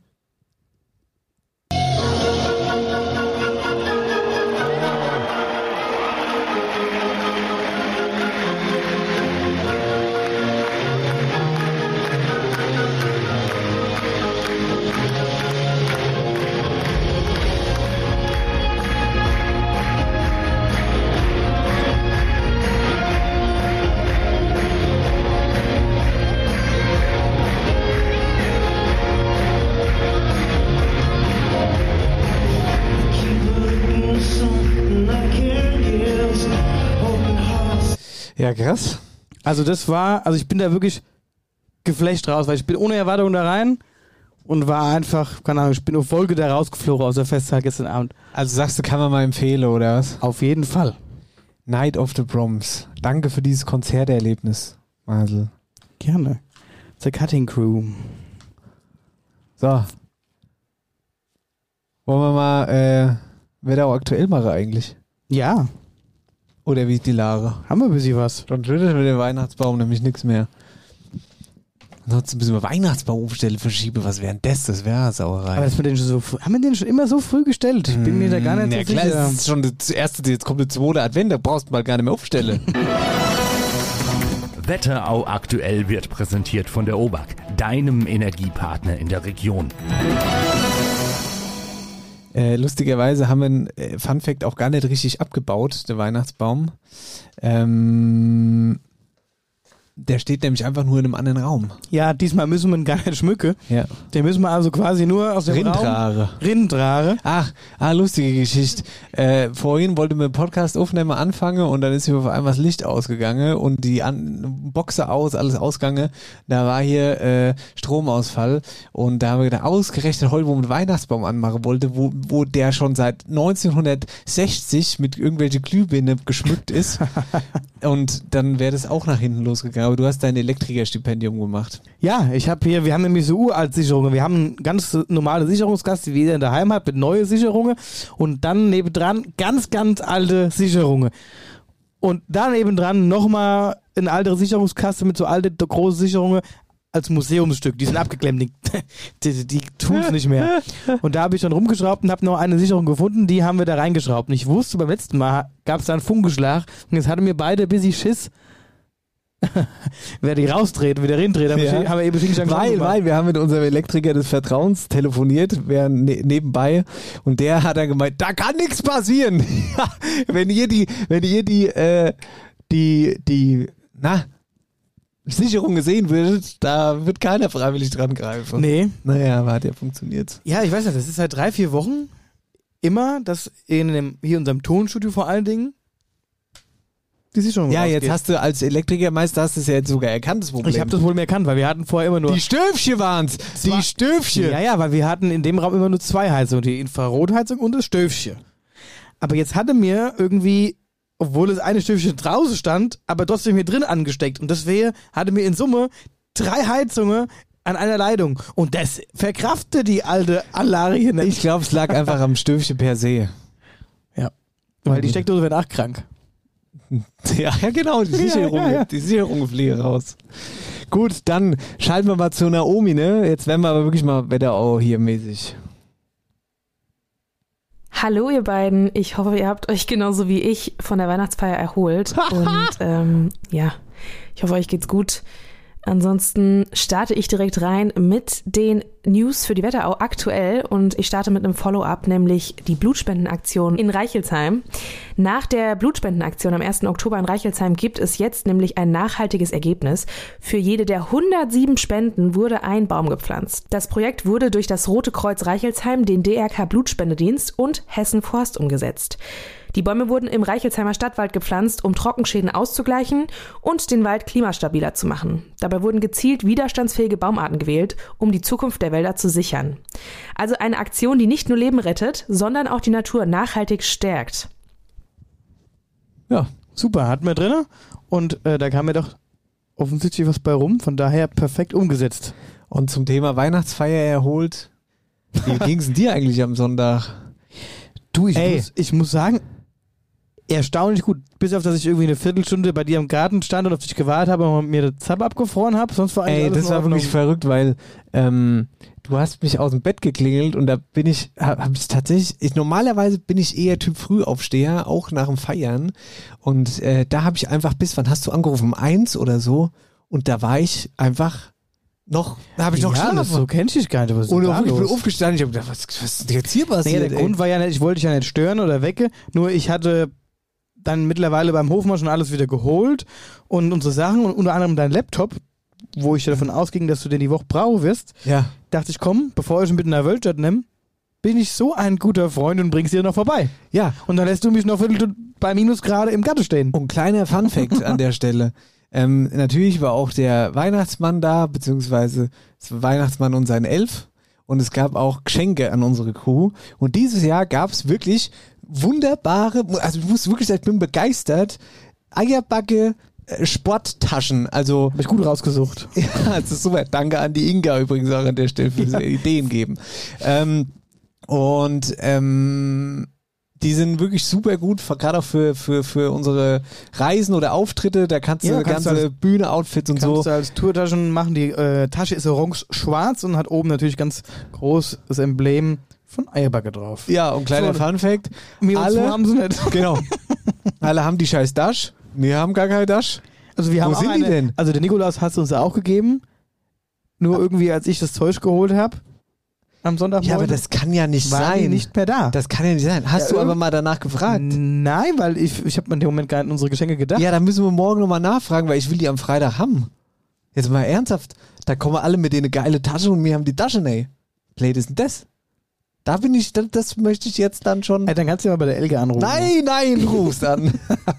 Speaker 3: Ja, krass.
Speaker 4: Also das war, also ich bin da wirklich geflasht raus, weil ich bin ohne Erwartung da rein und war einfach, keine Ahnung, ich bin auf Wolke da rausgeflogen aus der Festsaal gestern Abend.
Speaker 3: Also sagst du, kann man mal empfehlen, oder was?
Speaker 4: Auf jeden Fall.
Speaker 3: Night of the Proms. Danke für dieses Konzerterlebnis, Marcel.
Speaker 4: Gerne. The Cutting Crew.
Speaker 3: So. Wollen wir mal äh, Wetterau aktuell machen eigentlich?
Speaker 4: Ja.
Speaker 3: Oder wie ist die Lage?
Speaker 4: Haben wir ein bisschen was?
Speaker 3: Dann wird mit dem Weihnachtsbaum nämlich nichts mehr. Ansonsten müssen wir Weihnachtsbaum umstellen, verschieben. Was wäre denn das? Das wäre eine Sauerei.
Speaker 4: Aber das wir den schon so früh, haben wir den schon immer so früh gestellt? Ich bin mir da gar nicht
Speaker 3: ja,
Speaker 4: so
Speaker 3: klar,
Speaker 4: sicher.
Speaker 3: das ist schon das erste, jetzt kommt der zweite Advent, da brauchst du mal gar nicht mehr aufstellen.
Speaker 5: Wetterau aktuell wird präsentiert von der O B A K, deinem Energiepartner in der Region.
Speaker 3: Äh, lustigerweise haben wir einen äh, Funfact auch gar nicht richtig abgebaut, der Weihnachtsbaum. Ähm, der steht nämlich einfach nur in einem anderen Raum.
Speaker 4: Ja, diesmal müssen wir ihn gar nicht schmücken.
Speaker 3: Ja.
Speaker 4: Den müssen wir also quasi nur aus dem
Speaker 3: Rindrare.
Speaker 4: Raum... Rindrare.
Speaker 3: Ach, ah, lustige Geschichte. Äh, vorhin wollte mir Podcast aufnehmen anfangen und dann ist hier auf einmal das Licht ausgegangen und die An Boxer aus, alles ausgegangen. Da war hier äh, Stromausfall und da haben wir gedacht, ausgerechnet heute, wo man einen Weihnachtsbaum anmachen wollte, wo, wo der schon seit neunzehnhundertsechzig mit irgendwelchen Glühbirnen geschmückt ist und dann wäre das auch nach hinten losgegangen. Aber du hast dein Elektrikerstipendium gemacht.
Speaker 4: Ja, ich habe hier, wir haben nämlich so Uralt-Sicherungen. Wir haben eine ganz normale Sicherungskasse, die jeder in der Heimat hat, mit neuen Sicherungen und dann nebendran ganz, ganz alte Sicherungen. Und da nebendran nochmal eine alte Sicherungskasse mit so alte, große Sicherungen als Museumsstück. Die sind abgeklemmt, die, die, die tun es nicht mehr. Und da habe ich dann rumgeschraubt und habe noch eine Sicherung gefunden, die haben wir da reingeschraubt. Und ich wusste, beim letzten Mal gab es da einen Funkenschlag und jetzt hatten wir beide ein bisschen Schiss, wer die rausdreht, wieder reindreht, haben
Speaker 3: Ja.
Speaker 4: wir haben wir eben schon
Speaker 3: Weil, weil wir haben mit unserem Elektriker des Vertrauens telefoniert, während ne, nebenbei und der hat dann gemeint, da kann nichts passieren. wenn ihr die, wenn ihr die, äh, die, die, na, Sicherung gesehen würdet, da wird keiner freiwillig dran greifen.
Speaker 4: Nee.
Speaker 3: Naja, aber hat ja funktioniert.
Speaker 4: Ja, ich weiß nicht, das ist seit drei, vier Wochen immer, dass in dem, hier in unserem Tonstudio vor allen Dingen die Sicherung
Speaker 3: Ja,
Speaker 4: rausgeht.
Speaker 3: jetzt hast du als Elektrikermeister hast du es ja jetzt sogar erkannt, das Problem.
Speaker 4: Ich habe das wohl mehr erkannt, weil wir hatten vorher immer nur...
Speaker 3: Die Stöfchen waren's! Die
Speaker 4: Zwei-
Speaker 3: Stöfchen!
Speaker 4: Ja, ja, weil wir hatten in dem Raum immer nur zwei Heizungen, die Infrarotheizung und das Stöfchen. Aber jetzt hatte mir irgendwie, obwohl das eine Stöfchen draußen stand, aber trotzdem hier drin angesteckt. Und deswegen hatte mir in Summe drei Heizungen an einer Leitung. Und das verkraftet die alte Anlage hier nicht.
Speaker 3: Ich glaube, es lag einfach am Stöfchen per se.
Speaker 4: Ja, weil die Steckdose wird auch krank.
Speaker 3: Ja, ja, genau, die Sicherung,
Speaker 4: Ja, ja, ja.
Speaker 3: die Sicherung fliegt raus. Gut, dann schalten wir mal zu Naomi, ne? Jetzt werden wir aber wirklich mal Wetterau hier mäßig.
Speaker 6: Hallo ihr beiden, ich hoffe, ihr habt euch genauso wie ich von der Weihnachtsfeier erholt und ähm, ja, ich hoffe, euch geht's gut. Ansonsten starte ich direkt rein mit den News für die Wetterau aktuell und ich starte mit einem Follow-up, nämlich die Blutspendenaktion in Reichelsheim. Nach der Blutspendenaktion am ersten Oktober in Reichelsheim gibt es jetzt nämlich ein nachhaltiges Ergebnis. Für jede der hundertsieben Spenden wurde ein Baum gepflanzt. Das Projekt wurde durch das Rote Kreuz Reichelsheim, den D R K Blutspendedienst und Hessen Forst umgesetzt. Die Bäume wurden im Reichelsheimer Stadtwald gepflanzt, um Trockenschäden auszugleichen und den Wald klimastabiler zu machen. Dabei wurden gezielt widerstandsfähige Baumarten gewählt, um die Zukunft der Wälder zu sichern. Also eine Aktion, die nicht nur Leben rettet, sondern auch die Natur nachhaltig stärkt.
Speaker 4: Ja, super, hatten wir drin. Und äh, da kam mir doch offensichtlich was bei rum, von daher perfekt umgesetzt.
Speaker 3: Und zum Thema Weihnachtsfeier erholt, wie ging's denn dir eigentlich am Sonntag?
Speaker 4: Du, ich, muss, ich muss sagen, erstaunlich gut. Bis auf, dass ich irgendwie eine Viertelstunde bei dir im Garten stand und auf dich gewartet habe und mir das Zap abgefroren habe. Sonst war eigentlich
Speaker 3: Ey,
Speaker 4: alles
Speaker 3: das
Speaker 4: in
Speaker 3: war
Speaker 4: Ordnung.
Speaker 3: wirklich verrückt, weil ähm, du hast mich aus dem Bett geklingelt und da bin ich, habe hab ich tatsächlich, ich, normalerweise bin ich eher Typ Frühaufsteher, auch nach dem Feiern. Und äh, da habe ich einfach, bis wann hast du angerufen? Um eins oder so? Und da war ich einfach noch, da habe ich noch
Speaker 4: ja,
Speaker 3: geschlafen.
Speaker 4: das so kenn ich dich gar nicht. Was ist
Speaker 3: Und
Speaker 4: da
Speaker 3: ich bin
Speaker 4: los?
Speaker 3: aufgestanden, ich habe gedacht, was, was ist denn jetzt hier
Speaker 4: Naja,
Speaker 3: passiert?
Speaker 4: der
Speaker 3: ey?
Speaker 4: Grund war ja nicht, ich wollte dich ja nicht stören oder wecke, nur ich hatte dann mittlerweile beim Hofmann schon alles wieder geholt und unsere Sachen und unter anderem dein Laptop, wo ich davon ausging, dass du den die Woche brauchen wirst,
Speaker 3: Ja.
Speaker 4: dachte ich, komm, bevor ich ihn mit in der Weltstadt nehme, bin ich so ein guter Freund und bringst dir noch vorbei.
Speaker 3: Ja.
Speaker 4: Und dann lässt du mich noch Viertel bei Minusgrade im Gatte stehen.
Speaker 3: Und kleiner Funfact an der Stelle. Ähm, natürlich war auch der Weihnachtsmann da, beziehungsweise der Weihnachtsmann und sein Elf. Und es gab auch Geschenke an unsere Crew. Und dieses Jahr gab es wirklich wunderbare, also ich muss wirklich sagen, ich bin begeistert, Eierbacke, äh, Sporttaschen. Also
Speaker 4: Hab ich gut rausgesucht.
Speaker 3: ja, das ist super. Danke an die Inga übrigens auch an der Stelle für diese Ideen geben. Ähm, und ähm, die sind wirklich super gut, gerade auch für, für, für unsere Reisen oder Auftritte. Da kannst du
Speaker 4: Ja,
Speaker 3: eine
Speaker 4: kannst
Speaker 3: ganze
Speaker 4: du als-
Speaker 3: Bühne-Outfits und
Speaker 4: Kannst
Speaker 3: so.
Speaker 4: du als Tourtaschen machen. Die äh, Tasche ist orange-schwarz und hat oben natürlich ganz groß das Emblem von Eierbacke drauf.
Speaker 3: Ja, und kleiner
Speaker 4: So,
Speaker 3: Funfact.
Speaker 4: Wir
Speaker 3: alle-
Speaker 4: alle haben sie nicht.
Speaker 3: Genau. Alle haben die scheiß Dash. Wir haben gar keine Dash.
Speaker 4: Also wir
Speaker 3: Wo
Speaker 4: haben auch
Speaker 3: sind die
Speaker 4: eine,
Speaker 3: denn?
Speaker 4: Also der Nikolaus hat es uns auch gegeben. Nur irgendwie, als ich das Zeug geholt habe, am Sonntagmorgen,
Speaker 3: Ja, aber das kann ja nicht
Speaker 4: waren die
Speaker 3: sein.
Speaker 4: nicht mehr da.
Speaker 3: Das kann ja nicht sein. Hast
Speaker 4: Ja,
Speaker 3: du aber
Speaker 4: irgend-
Speaker 3: mal danach gefragt?
Speaker 4: Nein, weil ich, ich habe in dem Moment gar nicht an unsere Geschenke gedacht.
Speaker 3: Ja, dann müssen wir morgen nochmal nachfragen, weil ich will die am Freitag haben. Jetzt mal ernsthaft. Da kommen alle mit denen eine geile Tasche und wir haben die Taschen, ey. Blöd ist denn das? Da bin ich, das, das möchte ich jetzt dann schon.
Speaker 4: Ey, dann kannst du ja mal bei der Elke anrufen.
Speaker 3: Nein, nein, du rufst an.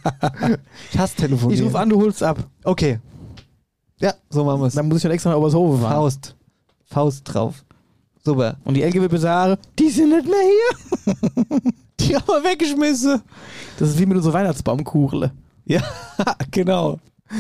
Speaker 3: Ich hasse telefonieren.
Speaker 4: Ich rufe an, du holst ab.
Speaker 3: Okay. Ja, so machen wir es.
Speaker 4: Dann muss ich dann extra nach Obershove fahren.
Speaker 3: Faust. Faust drauf. Super.
Speaker 4: Und die Elke wird mir sagen, die sind nicht mehr hier.
Speaker 3: Die haben wir weggeschmissen.
Speaker 4: Das ist wie mit unserer Weihnachtsbaumkuchle.
Speaker 3: Ja, genau.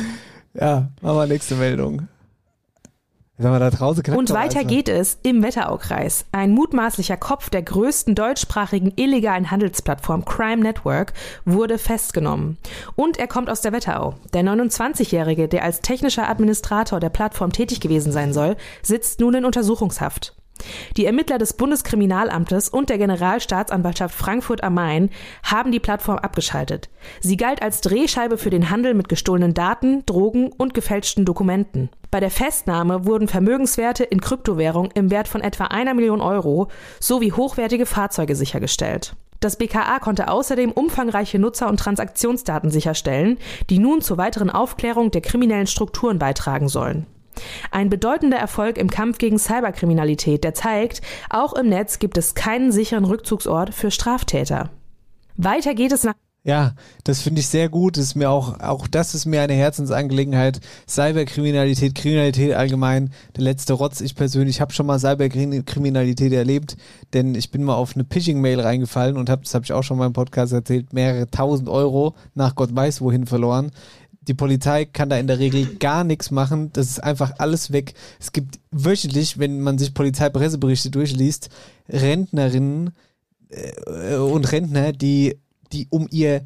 Speaker 3: Ja, machen wir nächste Meldung. Sagen wir da draußen knackt
Speaker 6: Und
Speaker 3: doch
Speaker 6: weiter
Speaker 3: einfach.
Speaker 6: geht es im Wetteraukreis. Ein mutmaßlicher Kopf der größten deutschsprachigen illegalen Handelsplattform Crime Network wurde festgenommen. Und er kommt aus der Wetterau. Der neunundzwanzigjährige, der als technischer Administrator der Plattform tätig gewesen sein soll, sitzt nun in Untersuchungshaft. Die Ermittler des Bundeskriminalamtes und der Generalstaatsanwaltschaft Frankfurt am Main haben die Plattform abgeschaltet. Sie galt als Drehscheibe für den Handel mit gestohlenen Daten, Drogen und gefälschten Dokumenten. Bei der Festnahme wurden Vermögenswerte in Kryptowährung im Wert von etwa einer Million Euro sowie hochwertige Fahrzeuge sichergestellt. Das B K A konnte außerdem umfangreiche Nutzer- und Transaktionsdaten sicherstellen, die nun zur weiteren Aufklärung der kriminellen Strukturen beitragen sollen. Ein bedeutender Erfolg im Kampf gegen Cyberkriminalität, der zeigt, auch im Netz gibt es keinen sicheren Rückzugsort für Straftäter. Weiter geht es nach
Speaker 3: Ja, das finde ich sehr gut. Das ist mir auch, auch das ist mir eine Herzensangelegenheit. Cyberkriminalität, Kriminalität allgemein, der letzte Rotz. Ich persönlich habe schon mal Cyberkriminalität erlebt, denn ich bin mal auf eine Phishing-Mail reingefallen und habe, das habe ich auch schon mal im Podcast erzählt, mehrere tausend Euro nach Gott weiß wohin verloren. Die Polizei kann da in der Regel gar nichts machen. Das ist einfach alles weg. Es gibt wöchentlich, wenn man sich Polizeipresseberichte durchliest, Rentnerinnen äh, und Rentner, die, die um ihr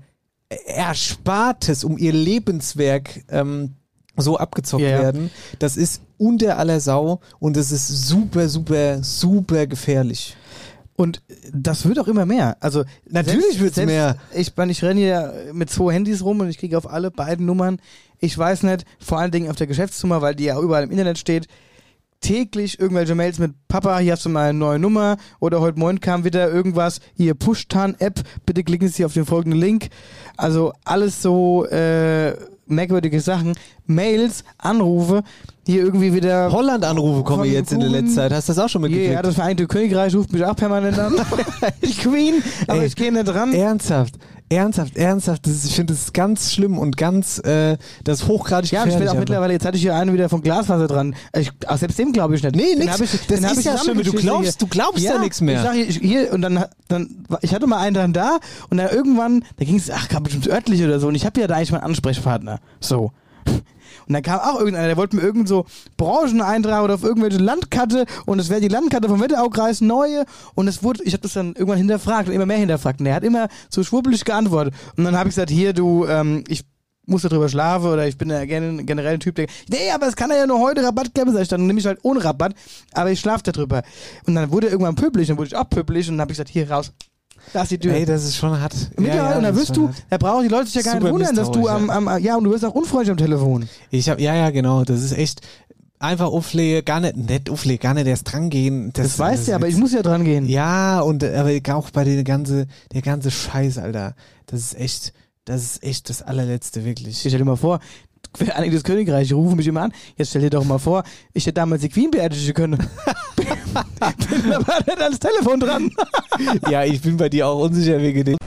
Speaker 3: Erspartes, um ihr Lebenswerk ähm, so abgezockt
Speaker 4: Ja, ja.
Speaker 3: werden. Das ist unter aller Sau und es ist super, super, super gefährlich.
Speaker 4: Und das wird auch immer mehr. Also
Speaker 3: Natürlich wird's
Speaker 4: selbst-
Speaker 3: mehr.
Speaker 4: Ich, meine, ich renne hier mit zwei Handys rum und ich kriege auf alle beiden Nummern, ich weiß nicht, vor allen Dingen auf der Geschäftsnummer, weil die ja überall im Internet steht, täglich irgendwelche Mails mit Papa, hier hast du mal eine neue Nummer oder heute Morgen kam wieder irgendwas, hier Push-Tan-App, bitte klicken Sie auf den folgenden Link. Also alles so äh, merkwürdige Sachen. Mails, Anrufe, hier irgendwie wieder...
Speaker 3: Holland-Anrufe kommen
Speaker 4: von
Speaker 3: jetzt in der
Speaker 4: guten-
Speaker 3: letzten Zeit. Hast du das auch schon mitgekriegt?
Speaker 4: Ja, das Vereinigte Königreich ruft mich auch permanent an. Ich Queen, aber
Speaker 3: Ey,
Speaker 4: ich gehe nicht dran.
Speaker 3: Ernsthaft, ernsthaft, ernsthaft. Das ist, ich finde das ist ganz schlimm und ganz, äh, das ist hochgradig
Speaker 4: Ja, und ich
Speaker 3: gefährlich.
Speaker 4: bin auch
Speaker 3: einfach.
Speaker 4: mittlerweile, jetzt hatte ich hier einen wieder von Glasfaser dran. Ich, auch selbst dem glaube ich nicht.
Speaker 3: Nee,
Speaker 4: Den
Speaker 3: nix.
Speaker 4: hab ich,
Speaker 3: Das
Speaker 4: den hab
Speaker 3: ist
Speaker 4: ich
Speaker 3: ja schlimm. Du
Speaker 4: zusammengeschissen
Speaker 3: glaubst- du glaubst ja nix mehr.
Speaker 4: Ich sag hier, ich, hier und dann, dann, ich hatte mal einen dann da und dann irgendwann, da ging es, ach, kam bestimmt örtlich oder so und ich habe ja da eigentlich meinen Ansprechpartner. So. Und dann kam auch irgendeiner, der wollte mir irgend so Brancheneintrag oder auf irgendwelche Landkarte und es wäre die Landkarte vom Wetteraukreis neue und es wurde, ich habe das dann irgendwann hinterfragt und immer mehr hinterfragt und er hat immer so schwurbelig geantwortet und dann habe ich gesagt, hier du, ähm, ich muss da drüber schlafen oder ich bin ja gen- generell ein Typ, der, nee, aber es kann ja nur heute Rabatt geben, sag ich, dann nehme ich halt ohne Rabatt, aber ich schlafe da drüber. Und dann wurde er irgendwann pöbelig, dann wurde ich auch pöbelig und dann habe ich gesagt, hier raus, lass die Tür.
Speaker 3: Ey, das ist schon hart.
Speaker 4: Ja, ja, und da wirst du, da brauchen die Leute sich ja gar nicht wundern, dass du am, am, ja, und du wirst auch unfreundlich am Telefon.
Speaker 3: Ich hab, ja, ja, genau, das ist echt einfach auflegen, gar nicht, nicht auflegen, gar nicht erst dran gehen. Das,
Speaker 4: Das weißt du ja, aber ich muss ja dran gehen.
Speaker 3: Ja, und aber auch bei der ganze, der ganze Scheiß, Alter. Das ist echt, das ist echt das allerletzte, wirklich.
Speaker 4: Ich stell dir mal vor, Vereinigtes Königreich, rufen mich immer an. Jetzt stell dir doch mal vor, ich hätte damals die Queen beerdigen können. Bin aber nicht ans Telefon dran.
Speaker 3: Ja, ich bin bei dir auch unsicher wegen dem.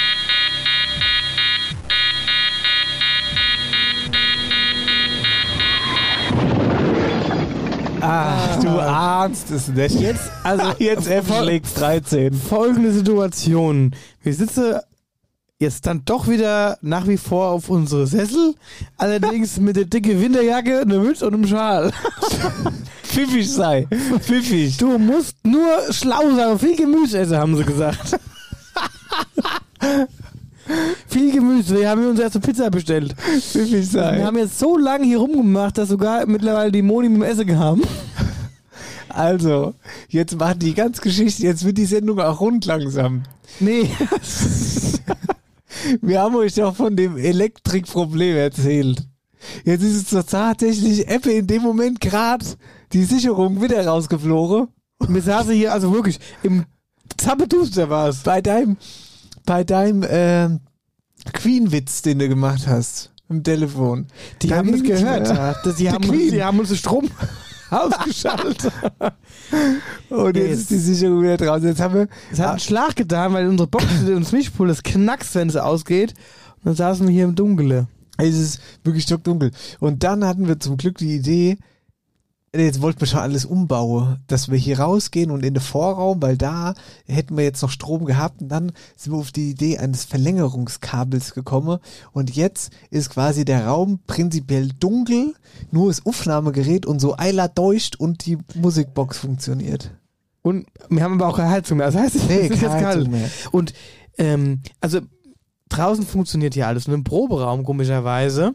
Speaker 3: Ach, du ahnst es nicht. Jetzt, also jetzt F schlägt dreizehn.
Speaker 4: Folgende Situation. Wir sitzen jetzt dann doch wieder nach wie vor auf unsere Sessel, allerdings mit der dicke Winterjacke, einer Mütze und einem Schal.
Speaker 3: Pfiffig sei. Pfiffig.
Speaker 4: Du musst nur schlau sein, viel Gemüse essen, haben sie gesagt. Viel Gemüse, wir haben uns erst eine Pizza bestellt.
Speaker 3: Pfiffig sei.
Speaker 4: Wir haben jetzt so lange hier rumgemacht, dass sogar mittlerweile die Moni mit dem Essen haben.
Speaker 3: Also, jetzt machen die ganze Geschichte, jetzt wird die Sendung auch rund langsam.
Speaker 4: Nee.
Speaker 3: Wir haben euch doch von dem Elektrikproblem erzählt. Jetzt ist es doch tatsächlich Apple in dem Moment gerade die Sicherung wieder rausgeflogen.
Speaker 4: Und wir saßen hier, also wirklich, im Zappeduster war es.
Speaker 3: Bei deinem, bei deinem äh, Queen-Witz, den du gemacht hast, im Telefon.
Speaker 4: Die
Speaker 3: Da
Speaker 4: haben das
Speaker 3: ging-
Speaker 4: gehört.
Speaker 3: Ja.
Speaker 4: Das, die, haben,
Speaker 3: Queen.
Speaker 4: die haben uns den Strom ausgeschaltet.
Speaker 3: Und jetzt
Speaker 4: Yes.
Speaker 3: ist die Sicherung wieder draußen. Jetzt haben wir.
Speaker 4: Es hat einen Schlag getan, weil unsere Box und Mischpult, das knackst, wenn es ausgeht. Und dann saßen wir hier im Dunkeln.
Speaker 3: Es ist wirklich stockdunkel. Und dann hatten wir zum Glück die Idee, jetzt wollten wir schon alles umbauen, dass wir hier rausgehen und in den Vorraum, weil da hätten wir jetzt noch Strom gehabt und dann sind wir auf die Idee eines Verlängerungskabels gekommen und jetzt ist quasi der Raum prinzipiell dunkel, nur das Aufnahmegerät und so Eiler deucht und die Musikbox funktioniert.
Speaker 4: Und wir haben aber auch keine Heizung mehr. Das heißt, es
Speaker 3: Nee,
Speaker 4: ist jetzt
Speaker 3: keine
Speaker 4: kalt.
Speaker 3: Heizung mehr.
Speaker 4: Und ähm, also draußen funktioniert ja alles. Und im Proberaum, komischerweise,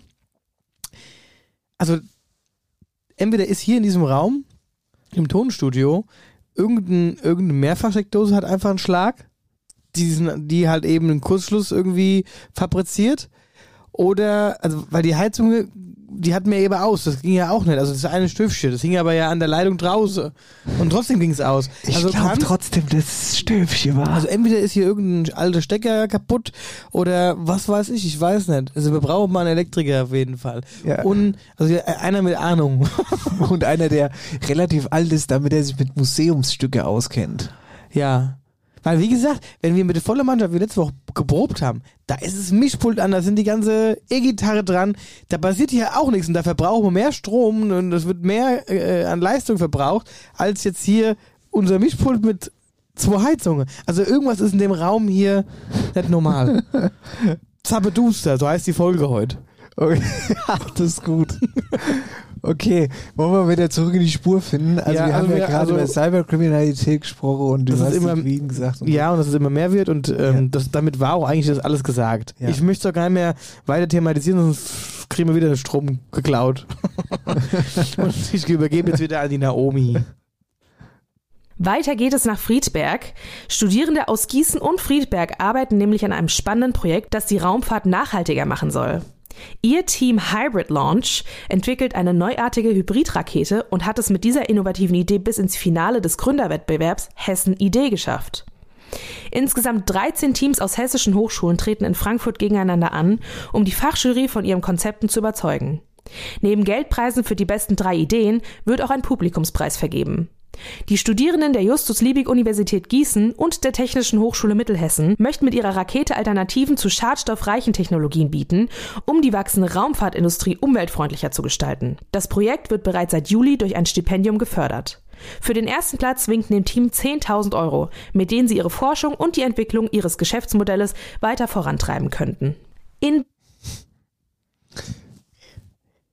Speaker 4: also entweder ist hier in diesem Raum, im Tonstudio, irgendein, irgendeine Mehrfachsteckdose hat einfach einen Schlag, die, sind, die halt eben einen Kurzschluss irgendwie fabriziert. Oder, also, weil die Heizung, die hatten wir eben aus. Das ging ja auch nicht. Also, das eine Stöfchen, das hing aber ja an der Leitung draußen. Und trotzdem ging es aus.
Speaker 3: Ich
Speaker 4: also
Speaker 3: glaube
Speaker 4: kann-
Speaker 3: trotzdem, dass es Stöfchen war.
Speaker 4: Also entweder ist hier irgendein alter Stecker kaputt oder was weiß ich, ich weiß nicht. Also wir brauchen mal einen Elektriker auf jeden Fall.
Speaker 3: Ja.
Speaker 4: Und also einer mit Ahnung.
Speaker 3: Und einer, der relativ alt ist, damit er sich mit Museumsstücke auskennt.
Speaker 4: Ja. Weil wie gesagt, wenn wir mit der vollen Mannschaft wie letzte Woche geprobt haben, da ist das Mischpult an, da sind die ganze E-Gitarre dran, da passiert hier auch nichts und da verbrauchen wir mehr Strom und es wird mehr äh, an Leistung verbraucht, als jetzt hier unser Mischpult mit zwei Heizungen. Also irgendwas ist in dem Raum hier nicht normal. Zappeduster, so heißt die Folge heute.
Speaker 3: Okay, ach, das ist gut. Okay, wollen wir wieder zurück in die Spur finden? Also
Speaker 4: Ja,
Speaker 3: wir haben
Speaker 4: also
Speaker 3: ja
Speaker 4: wir-
Speaker 3: gerade
Speaker 4: also-
Speaker 3: über Cyberkriminalität gesprochen und du
Speaker 4: Das ist
Speaker 3: hast
Speaker 4: immer-
Speaker 3: die Queen gesagt. Und
Speaker 4: Ja, und dass es immer mehr wird und ähm,
Speaker 3: Ja.
Speaker 4: das, damit war auch eigentlich das alles gesagt.
Speaker 3: Ja.
Speaker 4: Ich möchte es auch gar nicht mehr weiter thematisieren, sonst kriegen wir wieder den Strom geklaut. Und ich übergebe jetzt wieder an die Naomi.
Speaker 6: Weiter geht es nach Friedberg. Studierende aus Gießen und Friedberg arbeiten nämlich an einem spannenden Projekt, das die Raumfahrt nachhaltiger machen soll. Ihr Team Hybrid Launch entwickelt eine neuartige Hybridrakete und hat es mit dieser innovativen Idee bis ins Finale des Gründerwettbewerbs Hessen Idee geschafft. Insgesamt dreizehn Teams aus hessischen Hochschulen treten in Frankfurt gegeneinander an, um die Fachjury von ihren Konzepten zu überzeugen. Neben Geldpreisen für die besten drei Ideen wird auch ein Publikumspreis vergeben. Die Studierenden der Justus-Liebig-Universität Gießen und der Technischen Hochschule Mittelhessen möchten mit ihrer Rakete Alternativen zu schadstoffreichen Technologien bieten, um die wachsende Raumfahrtindustrie umweltfreundlicher zu gestalten. Das Projekt wird bereits seit Juli durch ein Stipendium gefördert. Für den ersten Platz winken dem Team zehntausend Euro, mit denen sie ihre Forschung und die Entwicklung ihres Geschäftsmodells weiter vorantreiben könnten. In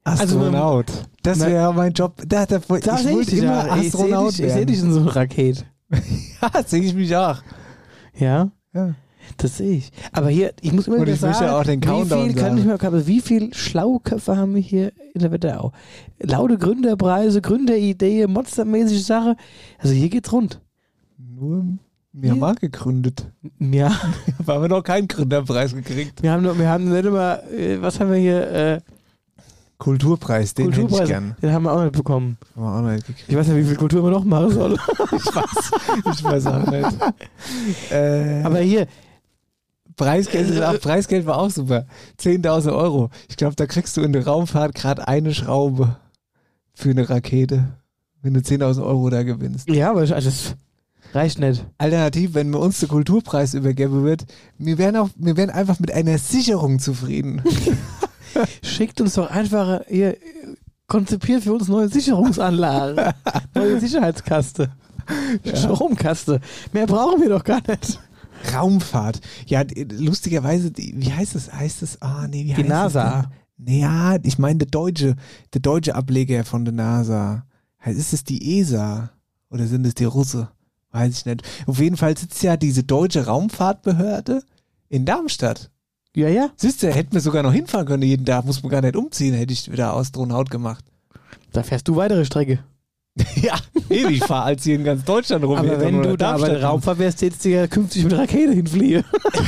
Speaker 3: Astronaut.
Speaker 4: Also,
Speaker 3: das wäre ja mein Job. Da, da, ich
Speaker 4: da
Speaker 3: wollte immer
Speaker 4: ja.
Speaker 3: Astronaut
Speaker 4: ich seh dich, ich seh dich in so einer Rakete.
Speaker 3: Ja, sehe ich mich auch.
Speaker 4: Ja?
Speaker 3: Ja.
Speaker 4: Das sehe ich. Aber hier, ich muss immer
Speaker 3: Und
Speaker 4: wieder
Speaker 3: ich
Speaker 4: sagen,
Speaker 3: möchte auch den Countdown
Speaker 4: wie viel, kann
Speaker 3: sagen.
Speaker 4: ich mal, aber wie viel schlaue Köpfe haben wir hier in der Wetterau? Laute Gründerpreise, Gründeridee, monstermäßige Sache. Also hier geht's rund.
Speaker 3: Nur, wir haben mal gegründet.
Speaker 4: Ja.
Speaker 3: Aber haben wir noch keinen Gründerpreis gekriegt.
Speaker 4: Wir haben, noch, wir haben nicht immer, äh, was haben wir hier? Äh,
Speaker 3: Kulturpreis, den
Speaker 4: Kulturpreis.
Speaker 3: hätte ich gern.
Speaker 4: Den haben wir auch nicht bekommen.
Speaker 3: Haben wir auch noch nicht gekriegt.
Speaker 4: Ich weiß nicht, wie viel Kultur wir noch machen sollen.
Speaker 3: Ich weiß, ich weiß auch nicht. Äh,
Speaker 4: Aber hier,
Speaker 3: Preisgeld, ist auch, Preisgeld war auch super. zehntausend Euro. Ich glaube, da kriegst du in der Raumfahrt gerade eine Schraube für eine Rakete, wenn du zehntausend Euro da gewinnst.
Speaker 4: ja, aber also das reicht nicht.
Speaker 3: Alternativ, wenn mir uns der Kulturpreis übergeben wird, wir wären, auch, wir wären einfach mit einer Sicherung zufrieden.
Speaker 4: Schickt uns doch einfach, ihr konzipiert für uns neue Sicherungsanlagen. Neue Sicherheitskaste.
Speaker 3: Ja.
Speaker 4: Stromkaste. Mehr brauchen wir doch gar nicht.
Speaker 3: Raumfahrt. Ja, d- lustigerweise, die, wie heißt das? Heißt das? Ah, nee, wie
Speaker 4: Die
Speaker 3: heißt
Speaker 4: NASA.
Speaker 3: Das denn? Ja, ich meine der deutsche, der deutsche Ableger von der NASA. Ist es die E S A oder sind es die Russe? Weiß ich nicht. Auf jeden Fall sitzt ja diese deutsche Raumfahrtbehörde in Darmstadt.
Speaker 4: Ja, ja.
Speaker 3: Siehst du, hätten wir sogar noch hinfahren können jeden Tag, muss man gar nicht umziehen, hätte ich wieder Astronaut gemacht.
Speaker 4: Da fährst du weitere Strecke.
Speaker 3: Ja, ewig, ich fahre als hier in ganz Deutschland rum.
Speaker 4: Aber
Speaker 3: Hätte
Speaker 4: wenn
Speaker 3: nur
Speaker 4: du
Speaker 3: nach
Speaker 4: da bei
Speaker 3: Darmstadt
Speaker 4: der Raumfahrt wärst, hättest du ja künftig mit Rakete hinfliegen.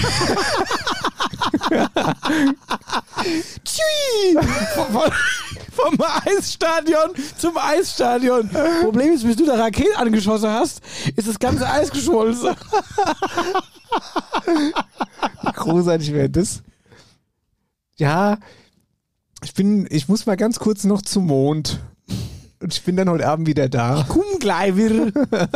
Speaker 4: Tschui! Vom, vom, vom Eisstadion zum Eisstadion. Problem ist, bis du da Rakete angeschossen hast, ist das ganze Eis geschmolzen.
Speaker 3: Wie großartig wäre das? Ja, ich bin, ich muss mal ganz kurz noch zum Mond. Und ich bin dann heute Abend wieder da.
Speaker 4: Komm gleich wieder.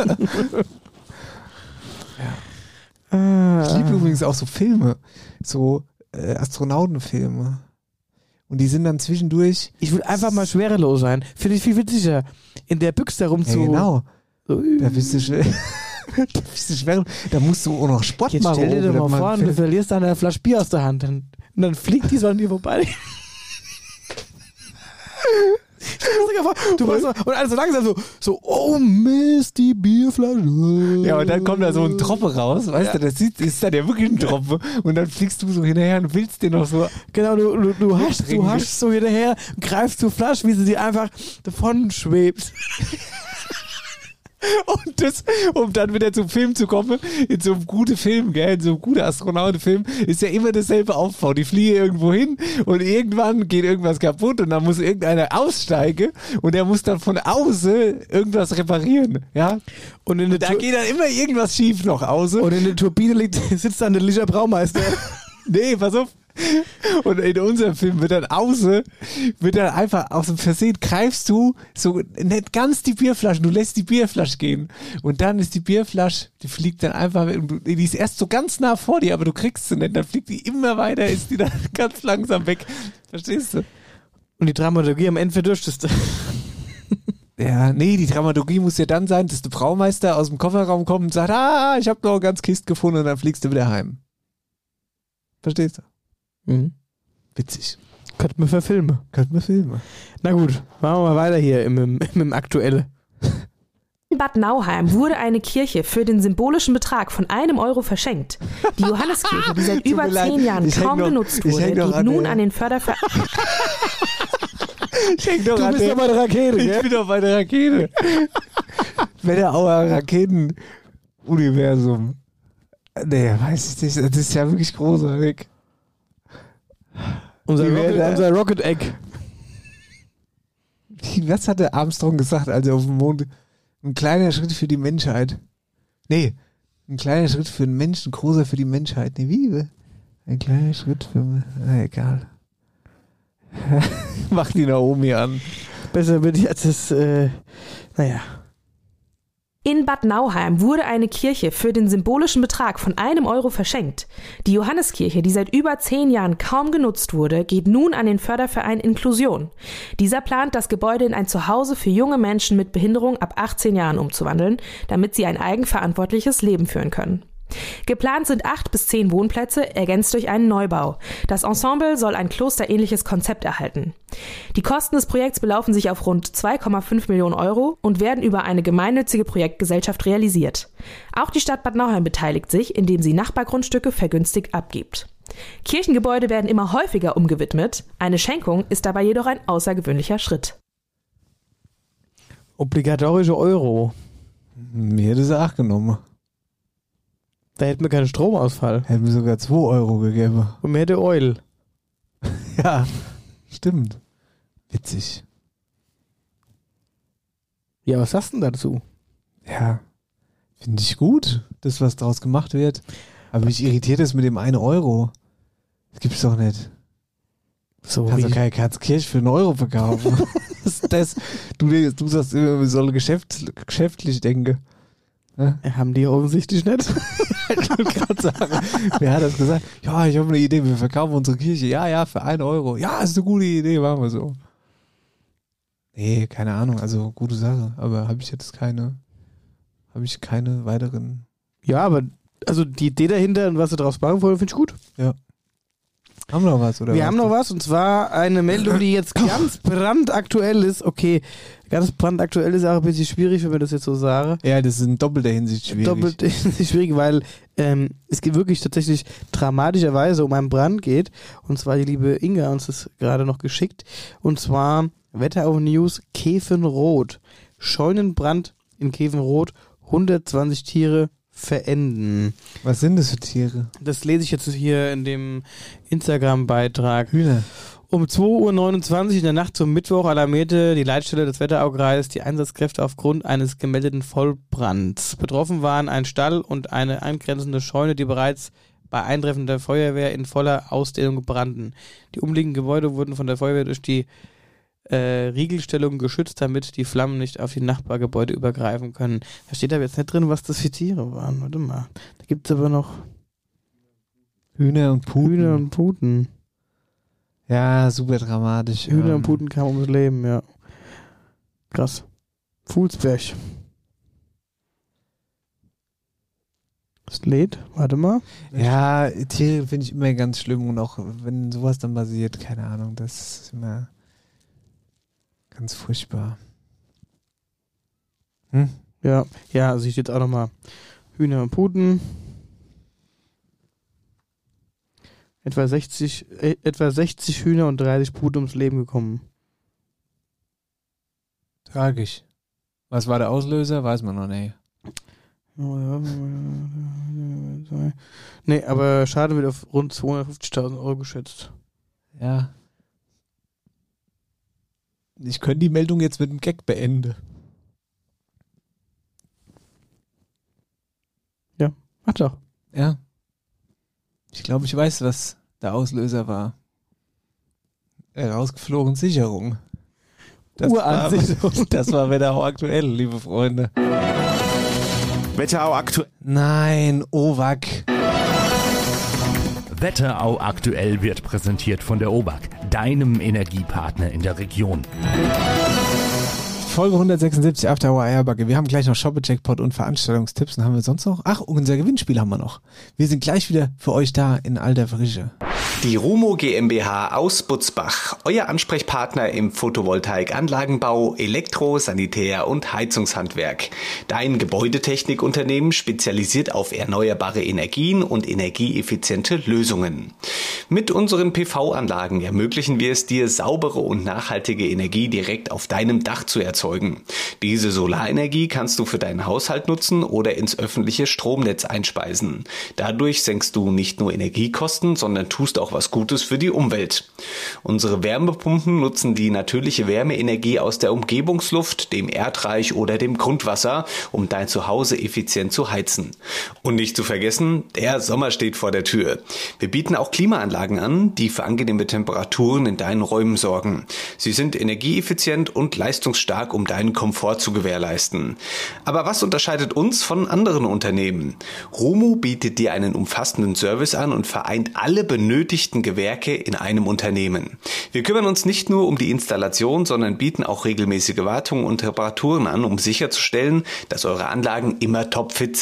Speaker 3: Ich liebe übrigens auch so Filme, so äh, Astronautenfilme. Und die sind dann zwischendurch.
Speaker 4: Ich will einfach mal schwerelos sein. Finde ich viel witziger. In der Büchse rum
Speaker 3: Ja,
Speaker 4: zu.
Speaker 3: genau.
Speaker 4: So,
Speaker 3: Da bist du schwer. Da bist du schwer. Da musst du auch noch Sport
Speaker 4: jetzt
Speaker 3: machen.
Speaker 4: stell dir doch
Speaker 3: oder
Speaker 4: mal vor,
Speaker 3: man-
Speaker 4: du verlierst dann eine Flasche Bier aus der Hand. Und dann fliegt die so an dir vorbei. Du weißt, und alles so langsam so, so, oh Mist, die Bierflasche.
Speaker 3: Ja, und dann kommt da so ein Tropfe raus, weißt
Speaker 4: Ja.
Speaker 3: du, das sieht, ist dann ja wirklich ein Tropfe. Und dann fliegst du so hinterher und willst den noch so.
Speaker 4: Genau, du, du, du hast, du
Speaker 3: Trinken.
Speaker 4: hast so hinterher, greifst zur Flasche, wie sie dir einfach davon schwebt.
Speaker 3: Und das, um dann wieder zum Film zu kommen, in so einem guten Film, gell, in so einem guten Astronautenfilm, ist ja immer dasselbe Aufbau. Die fliegen irgendwo hin und irgendwann geht irgendwas kaputt und dann muss irgendeiner aussteigen und der muss dann von außen irgendwas reparieren, ja.
Speaker 4: Und in der,
Speaker 3: Da
Speaker 4: Tur-
Speaker 3: geht dann immer irgendwas schief noch außen.
Speaker 4: und in der Turbine liegt, sitzt dann der Licher Braumeister.
Speaker 3: Nee, pass auf. Und in unserem Film wird dann außen, wird dann einfach aus dem Versehen, greifst du so nicht ganz die Bierflasche, du lässt die Bierflasche gehen. Und dann ist die Bierflasche, die fliegt dann einfach, die ist erst so ganz nah vor dir, aber du kriegst sie nicht. Dann fliegt die immer weiter, ist die dann ganz langsam weg. Verstehst du?
Speaker 4: Und die Dramaturgie am Ende verdurstest.
Speaker 3: Ja, nee, die Dramaturgie muss ja dann sein, dass der Braumeister aus dem Kofferraum kommt und sagt, ah, ich habe noch eine ganz Kiste gefunden und dann fliegst du wieder heim. Verstehst du?
Speaker 4: Mhm.
Speaker 3: Witzig.
Speaker 4: Könnten wir verfilmen.
Speaker 3: Könnten wir filmen.
Speaker 4: Na gut, machen wir mal weiter hier im, im, im Aktuelle.
Speaker 6: In Bad Nauheim wurde eine Kirche für den symbolischen Betrag von einem Euro verschenkt. Die Johanneskirche, die seit
Speaker 3: Tut
Speaker 6: über
Speaker 3: mir leid,
Speaker 6: zehn Jahren
Speaker 3: ich häng
Speaker 6: kaum
Speaker 3: noch-
Speaker 6: genutzt
Speaker 3: ich
Speaker 6: wurde,
Speaker 3: häng noch
Speaker 6: geht
Speaker 3: an
Speaker 6: nun
Speaker 3: der-
Speaker 6: an den Förderverein.
Speaker 3: Schenk doch
Speaker 4: Du
Speaker 3: an
Speaker 4: bist
Speaker 3: der-
Speaker 4: doch bei der Rakete,
Speaker 3: Ich
Speaker 4: gell?
Speaker 3: bin doch bei der Rakete. Wetterauer Raketen-Universum. Nee, weiß ich nicht. Das ist ja wirklich großartig.
Speaker 4: Unser
Speaker 3: Wie
Speaker 4: Rocket,
Speaker 3: wäre-
Speaker 4: unser Rocket Egg.
Speaker 3: Was hat der Armstrong gesagt, als er auf dem Mond? Ein kleiner Schritt für die Menschheit. Nee, ein kleiner Schritt für den Menschen, großer für die Menschheit. Nee, wie? Ein kleiner Schritt für... Na, egal. Mach die Naomi an.
Speaker 4: Besser wird jetzt das, äh, naja.
Speaker 6: In Bad Nauheim wurde eine Kirche für den symbolischen Betrag von einem Euro verschenkt. Die Johanneskirche, die seit über zehn Jahren kaum genutzt wurde, geht nun an den Förderverein Inklusion. Dieser plant, das Gebäude in ein Zuhause für junge Menschen mit Behinderung ab achtzehn Jahren umzuwandeln, damit sie ein eigenverantwortliches Leben führen können. Geplant sind acht bis zehn Wohnplätze, ergänzt durch einen Neubau. Das Ensemble soll ein klosterähnliches Konzept erhalten. Die Kosten des Projekts belaufen sich auf rund zwei Komma fünf Millionen Euro und werden über eine gemeinnützige Projektgesellschaft realisiert. Auch die Stadt Bad Nauheim beteiligt sich, indem sie Nachbargrundstücke vergünstigt abgibt. Kirchengebäude werden immer häufiger umgewidmet. Eine Schenkung ist dabei jedoch ein außergewöhnlicher Schritt.
Speaker 4: Obligatorische Euro.
Speaker 3: Mir hätte sie acht genommen.
Speaker 4: Da hätten wir keinen Stromausfall.
Speaker 3: Hätten wir sogar zwei Euro gegeben.
Speaker 4: Und mehr hätte Oil.
Speaker 3: Ja, stimmt. Witzig.
Speaker 4: Ja, was sagst du denn dazu?
Speaker 3: Ja, finde ich gut, das, was draus gemacht wird. Aber mich irritiert es mit dem einen Euro. Das gibt's doch nicht.
Speaker 4: So
Speaker 3: Kannst
Speaker 4: wie
Speaker 3: doch keine Katzkirche für einen Euro verkaufen. das, das, du, du sagst immer, wir sollen geschäft, geschäftlich denken. Ja?
Speaker 4: Haben die offensichtlich nicht.
Speaker 3: Ich wollte gerade sagen, wer hat das gesagt? Ja, ich habe eine Idee, wir verkaufen unsere Kirche. Ja, ja, für einen Euro. Ja, ist eine gute Idee, machen wir so. Nee, keine Ahnung, also gute Sache. Aber habe ich jetzt keine, habe ich keine weiteren.
Speaker 4: Ja, aber also die Idee dahinter und was sie draus machen wollen, finde ich gut.
Speaker 3: Ja. Haben wir noch was, oder?
Speaker 4: Wir
Speaker 3: was?
Speaker 4: haben noch was, und zwar eine Meldung, die jetzt ganz brandaktuell ist. Okay, ganz brandaktuell ist auch ein bisschen schwierig, wenn man das jetzt so sage.
Speaker 3: Ja, das ist in doppelter Hinsicht schwierig.
Speaker 4: Doppelt schwierig, weil ähm, es geht wirklich tatsächlich dramatischerweise um einen Brand geht. Und zwar die liebe Inga uns das gerade noch geschickt. Und zwar Wetterau News Kefenrot. Scheunenbrand in Kefenrot. hundertzwanzig Tiere verenden.
Speaker 3: Was sind das für Tiere?
Speaker 4: Das lese ich jetzt hier in dem Instagram-Beitrag.
Speaker 3: Hühner.
Speaker 4: Um zwei Uhr neunundzwanzig in der Nacht zum Mittwoch alarmierte die Leitstelle des Wetteraukreises die Einsatzkräfte aufgrund eines gemeldeten Vollbrands. Betroffen waren ein Stall und eine angrenzende Scheune, die bereits bei Eintreffen der Feuerwehr in voller Ausdehnung brannten. Die umliegenden Gebäude wurden von der Feuerwehr durch die äh, Riegelstellung geschützt, damit die Flammen nicht auf die Nachbargebäude übergreifen können. Da steht aber jetzt nicht drin, was das für Tiere waren. Warte mal. Da gibt es aber noch
Speaker 3: Hühner und Puten.
Speaker 4: Hühner und Puten.
Speaker 3: Ja, super dramatisch.
Speaker 4: Hühner
Speaker 3: ähm.
Speaker 4: und Puten kamen ums Leben, ja. Krass. Fuhlsberg. Das lädt, warte mal.
Speaker 3: Ja, Tiere finde ich immer ganz schlimm und auch wenn sowas dann passiert, keine Ahnung, das ist immer ganz furchtbar. Hm?
Speaker 4: Ja, ja, also ich steht auch nochmal Hühner und Puten. Etwa sechzig, äh, etwa sechzig Hühner und dreißig Puten ums Leben gekommen.
Speaker 3: Tragisch. Was war der Auslöser? Weiß man noch nicht.
Speaker 4: Nee, aber Schaden wird auf rund zweihundertfünfzigtausend Euro geschätzt.
Speaker 3: Ja. Ich könnte die Meldung jetzt mit einem Gag beenden.
Speaker 4: Ja, mach doch.
Speaker 3: Ja. Ich glaube, ich weiß, was der Auslöser war. Herausgeflogen Sicherung. Das war, das war Wetterau aktuell, liebe Freunde.
Speaker 1: Wetterau aktuell.
Speaker 3: Nein, O W A K.
Speaker 5: Wetterau aktuell wird präsentiert von der O B A K, deinem Energiepartner in der Region.
Speaker 3: Folge hundertsechsundsiebzig After Hour Eierbacke. Wir haben gleich noch Shoppe-Jackpot und Veranstaltungstipps. Und haben wir sonst noch? Ach, unser Gewinnspiel haben wir noch. Wir sind gleich wieder für euch da in alter Frische.
Speaker 7: Die Rumo GmbH aus Butzbach, euer Ansprechpartner im Photovoltaikanlagenbau, Elektro-, Sanitär- und Heizungshandwerk. Dein Gebäudetechnikunternehmen spezialisiert auf erneuerbare Energien und energieeffiziente Lösungen. Mit unseren P V-Anlagen ermöglichen wir es dir, saubere und nachhaltige Energie direkt auf deinem Dach zu erzeugen. Diese Solarenergie kannst du für deinen Haushalt nutzen oder ins öffentliche Stromnetz einspeisen. Dadurch senkst du nicht nur Energiekosten, sondern tust auch was Gutes für die Umwelt. Unsere Wärmepumpen nutzen die natürliche Wärmeenergie aus der Umgebungsluft, dem Erdreich oder dem Grundwasser, um dein Zuhause effizient zu heizen. Und nicht zu vergessen, der Sommer steht vor der Tür. Wir bieten auch Klimaanlagen an, die für angenehme Temperaturen in deinen Räumen sorgen. Sie sind energieeffizient und leistungsstark, um deinen Komfort zu gewährleisten. Aber was unterscheidet uns von anderen Unternehmen? Rumo bietet dir einen umfassenden Service an und vereint alle benötigten Gewerke in einem Unternehmen. Wir kümmern uns nicht nur um die Installation, sondern bieten auch regelmäßige Wartungen und Reparaturen an, um sicherzustellen, dass eure Anlagen immer topfit sind.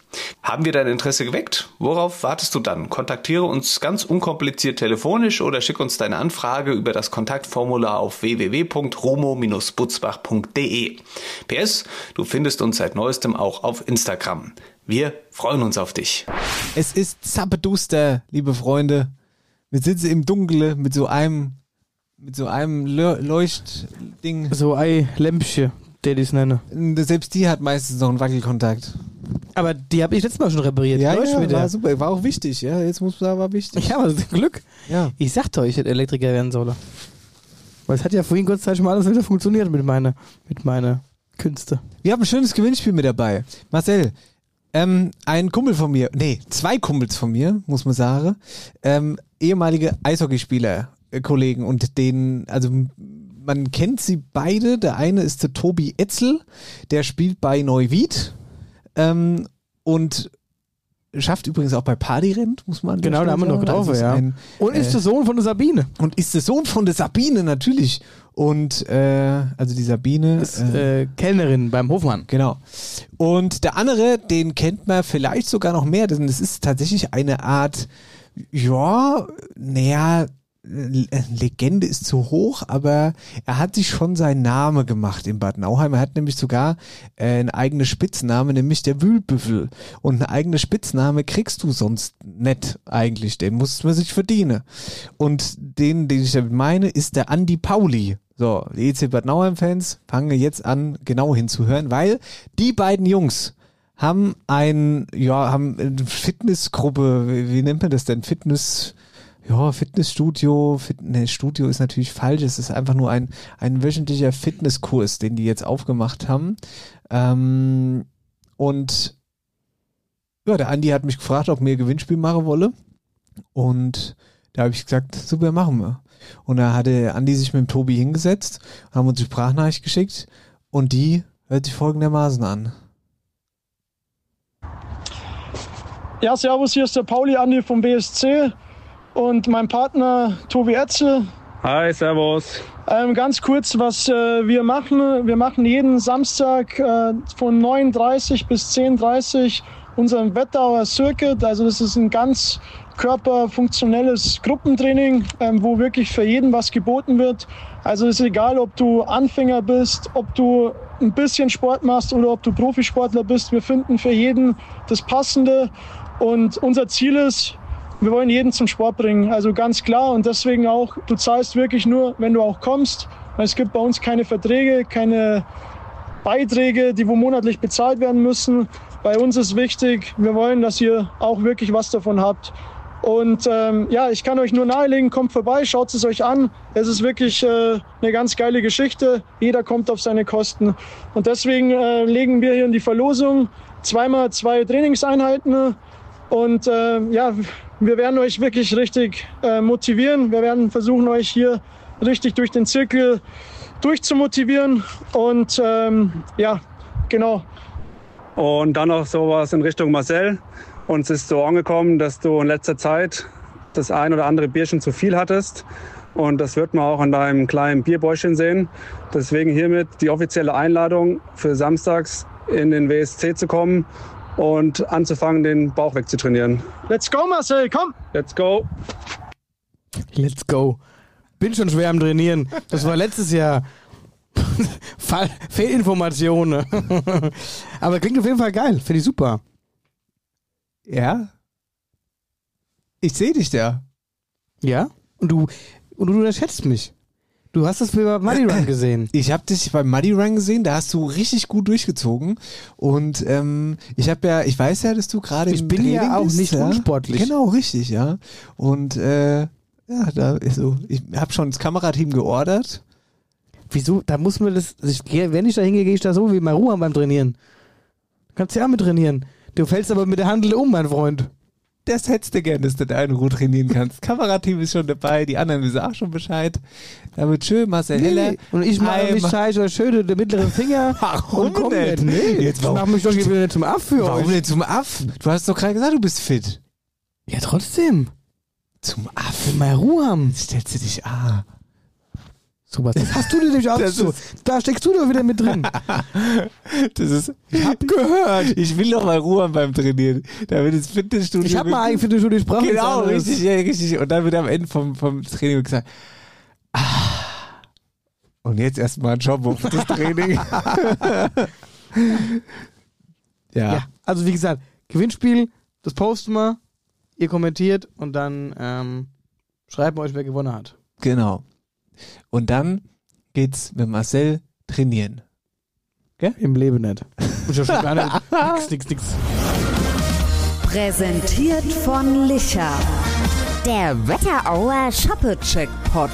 Speaker 7: Haben wir dein Interesse geweckt? Worauf wartest du dann? Kontaktiere uns ganz unkompliziert telefonisch oder schick uns deine Anfrage über das Kontaktformular auf w w w punkt romo Bindestrich butzbach punkt d e. P S, du findest uns seit neuestem auch auf Instagram. Wir freuen uns auf dich.
Speaker 3: Es ist zappeduster, liebe Freunde. Wir sitzen im Dunkeln mit so einem mit so einem Le- Leuchtding.
Speaker 4: So ein Lämpchen, der die es nenne.
Speaker 3: Selbst die hat meistens noch einen Wackelkontakt.
Speaker 4: Aber die habe ich letztes Mal schon repariert.
Speaker 3: Ja,
Speaker 4: Läuft
Speaker 3: ja,
Speaker 4: wieder.
Speaker 3: war super. War auch wichtig. Ja, jetzt muss man sagen, war wichtig.
Speaker 4: Ja, aber Glück.
Speaker 3: Ja.
Speaker 4: Ich sagte euch, ich hätte Elektriker werden sollen. Weil es hat ja vorhin kurz Zeit schon mal alles wieder funktioniert mit meiner mit meine Künste.
Speaker 3: Wir haben ein schönes Gewinnspiel mit dabei. Marcel, ähm, ein Kumpel von mir, nee, zwei Kumpels von mir, muss man sagen, ähm, ehemalige Eishockeyspieler, äh, Kollegen und denen, also man kennt sie beide. Der eine ist der Tobi Etzel, der spielt bei Neuwied ähm, und schafft übrigens auch bei Partyrennen, muss man
Speaker 4: Genau, da haben wir noch getroffen,
Speaker 3: also
Speaker 4: ja.
Speaker 3: Ein,
Speaker 4: und ist äh, der Sohn von der Sabine.
Speaker 3: Und ist der Sohn von der Sabine, natürlich. Und, äh, also die Sabine
Speaker 4: ist äh, äh, Kellnerin beim Hofmann.
Speaker 3: Genau. Und der andere, den kennt man vielleicht sogar noch mehr, denn es ist tatsächlich eine Art, ja, naja, Legende ist zu hoch, aber er hat sich schon seinen Namen gemacht in Bad Nauheim. Er hat nämlich sogar äh, einen eigenen Spitzname, nämlich der Wühlbüffel. Und einen eigenen Spitzname kriegst du sonst nicht eigentlich. Den muss man sich verdienen. Und den, den ich damit meine, ist der Andi Pauli. So, die E C Bad Nauheim-Fans fangen jetzt an, genau hinzuhören, weil die beiden Jungs haben ein, ja, haben eine Fitnessgruppe, wie, wie nennt man das denn? Fitness... Ja, Fitnessstudio, Fit- ne, Studio ist natürlich falsch, es ist einfach nur ein, ein wöchentlicher Fitnesskurs, den die jetzt aufgemacht haben. Ähm, und ja, der Andi hat mich gefragt, ob mir ein Gewinnspiel machen wolle. Und da habe ich gesagt, super, machen wir. Und da hatte Andi sich mit dem Tobi hingesetzt, haben uns die Sprachnachricht geschickt und die hört sich folgendermaßen an.
Speaker 8: Ja, servus, hier ist der Pauli Andi vom B S C. Und mein Partner Tobi Etzel.
Speaker 9: Hi, servus.
Speaker 8: Ähm, ganz kurz, was äh, wir machen. Wir machen jeden Samstag äh, von neun Uhr dreißig bis zehn Uhr dreißig unseren Wettauer Circuit. Also das ist ein ganz körperfunktionelles Gruppentraining, ähm, wo wirklich für jeden was geboten wird. Also es ist egal, ob du Anfänger bist, ob du ein bisschen Sport machst oder ob du Profisportler bist. Wir finden für jeden das Passende. Und unser Ziel ist, wir wollen jeden zum Sport bringen, also ganz klar. Und deswegen auch, du zahlst wirklich nur, wenn du auch kommst. Es gibt bei uns keine Verträge, keine Beiträge, die wo monatlich bezahlt werden müssen. Bei uns ist wichtig, wir wollen, dass ihr auch wirklich was davon habt. Und ähm, ja, ich kann euch nur nahelegen, kommt vorbei, schaut es euch an. Es ist wirklich äh, eine ganz geile Geschichte. Jeder kommt auf seine Kosten. Und deswegen äh, legen wir hier in die Verlosung zweimal zwei Trainingseinheiten. Und äh, ja, wir werden euch wirklich richtig äh, motivieren. Wir werden versuchen, euch hier richtig durch den Zirkel durchzumotivieren. Und ähm, ja, genau.
Speaker 9: Und dann noch sowas in Richtung Marcel. Uns ist so angekommen, dass du in letzter Zeit das ein oder andere Bierchen zu viel hattest. Und das wird man auch an deinem kleinen Bierbäuchchen sehen. Deswegen hiermit die offizielle Einladung für samstags in den W S C zu kommen und anzufangen, den Bauch wegzutrainieren.
Speaker 8: Let's go, Marcel, komm!
Speaker 9: Let's go!
Speaker 4: Let's go. Bin schon schwer am Trainieren. Das war letztes Jahr. Fall, Fehlinformationen. Aber klingt auf jeden Fall geil. Finde ich super.
Speaker 3: Ja? Ich sehe dich da.
Speaker 4: Ja? Und du, und du unterschätzt mich. Du hast das bei Muddy Run gesehen.
Speaker 3: Ich habe dich beim Muddy Run gesehen, da hast du richtig gut durchgezogen. Und ähm, ich habe ja, ich weiß ja, dass du gerade
Speaker 4: Ich bin ja auch nicht
Speaker 3: ja?
Speaker 4: unsportlich.
Speaker 3: Genau, richtig, ja. Und äh, ja, da also, ich habe schon das Kamerateam geordert.
Speaker 4: Wieso? Da muss man das. Ich, wenn ich da hingehe, gehe ich da so wie mal Ruhe beim Trainieren. Du kannst ja auch mit trainieren. Du fällst aber mit der Handel um, mein Freund.
Speaker 3: Das hättest du gern, dass du da in Ruhe trainieren kannst. Kamerateam ist schon dabei, die anderen wissen auch schon Bescheid. Da wird schön, Marcel Heller.
Speaker 4: Nee, und ich mache mich zeige euch schön den mittleren Finger.
Speaker 3: Warum
Speaker 4: und komm
Speaker 3: denn?
Speaker 4: nicht. Nee,
Speaker 3: Jetzt
Speaker 4: ich mach mich doch wieder nicht zum Aff für
Speaker 3: Warum
Speaker 4: euch.
Speaker 3: denn zum Aff? Du hast doch gerade gesagt, du bist fit.
Speaker 4: Ja, trotzdem.
Speaker 3: Zum Aff.
Speaker 4: Wenn wir Ruhe haben.
Speaker 3: Jetzt stellst du dich, ah.
Speaker 4: Sowas. Das hast du dir nämlich auch so. Da steckst du doch wieder mit drin.
Speaker 3: Das ist, ich hab gehört. Ich will doch mal Ruhe beim Trainieren. Da wird das Fitnessstudio.
Speaker 4: Ich hab mal ein Fitnessstudio gesprochen.
Speaker 3: Genau, richtig, ja, richtig. Und dann wird am Ende vom, vom Training gesagt, ah, und jetzt erstmal ein Job auf das Training. ja.
Speaker 4: ja. Also wie gesagt, Gewinnspiel, das posten wir, ihr kommentiert und dann ähm, schreiben wir euch, wer gewonnen hat.
Speaker 3: Genau. Und dann geht's mit Marcel trainieren.
Speaker 4: Gell? Im Leben nicht. Und schon gar nicht. Nix, nix, nix.
Speaker 10: Präsentiert von Licher. Der Wetterauer Shoppe-Checkpot.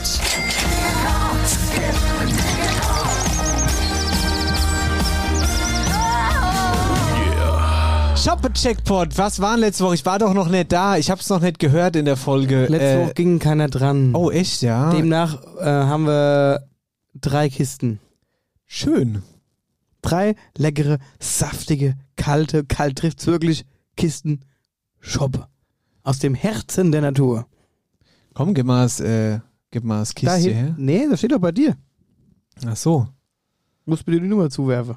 Speaker 3: Shoppe-Checkpot, was war letzte Woche? Ich war doch noch nicht da. Ich hab's noch nicht gehört in der Folge.
Speaker 4: Letzte
Speaker 3: äh,
Speaker 4: Woche ging keiner dran.
Speaker 3: Oh, echt, ja?
Speaker 4: Demnach äh, haben wir drei Kisten.
Speaker 3: Schön.
Speaker 4: Drei leckere, saftige, kalte, kalt trifft's wirklich, Kisten Shoppe. Aus dem Herzen der Natur.
Speaker 3: Komm, gib mal das, äh, gib mal das Kiste
Speaker 4: Dahin,
Speaker 3: her.
Speaker 4: Nee, das steht doch bei dir.
Speaker 3: Ach so.
Speaker 4: Musst mir die Nummer zuwerfen.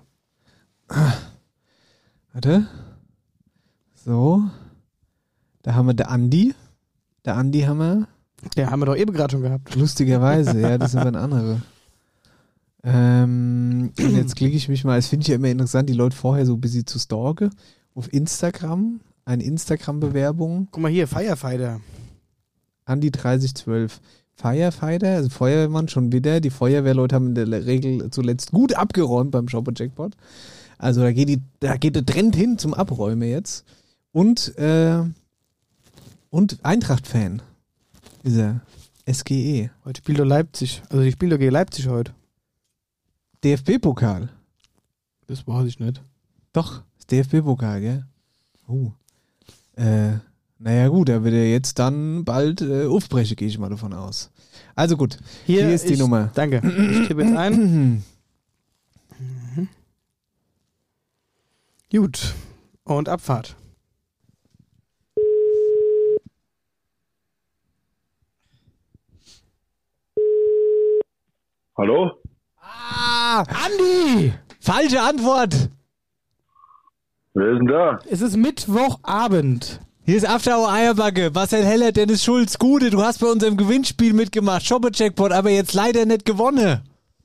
Speaker 3: Warte. So. Da haben wir der Andi. Der Andi haben wir.
Speaker 4: Der haben wir doch eben gerade schon gehabt.
Speaker 3: Lustigerweise, ja, das sind dann andere. Ähm, und jetzt klicke ich mich mal, das finde ich ja immer interessant, die Leute vorher so ein bisschen zu stalken. Auf Instagram, eine Instagram-Bewerbung.
Speaker 4: Guck mal hier, Firefighter.
Speaker 3: Andi dreißig zwölf. Firefighter, also Feuerwehrmann schon wieder. Die Feuerwehrleute haben in der Regel zuletzt gut abgeräumt beim Shopper-Jackpot. Also da geht, die, da geht der Trend hin zum Abräumen jetzt. Und, äh, und Eintracht-Fan ist er. S G E.
Speaker 4: Heute spielt doch Leipzig. Also die spielt doch gegen Leipzig heute.
Speaker 3: D F B-Pokal.
Speaker 4: Das weiß ich nicht.
Speaker 3: Doch, ist D F B-Pokal, gell? Oh. Äh, naja gut, da wird er jetzt dann bald äh, aufbrechen, gehe ich mal davon aus. Also gut, hier, hier ist
Speaker 4: ich,
Speaker 3: die Nummer.
Speaker 4: Danke. Ich tippe jetzt ein. Mhm. Gut. Und Abfahrt.
Speaker 11: Hallo?
Speaker 3: Ah, Andi! Falsche Antwort!
Speaker 11: Wer ist denn da?
Speaker 4: Es ist Mittwochabend.
Speaker 3: Hier ist After Hour Eierbacke, Marcel Heller, Dennis Schulz. Gute, du hast bei unserem Gewinnspiel mitgemacht, Shopper-Jackpot, aber jetzt leider nicht gewonnen.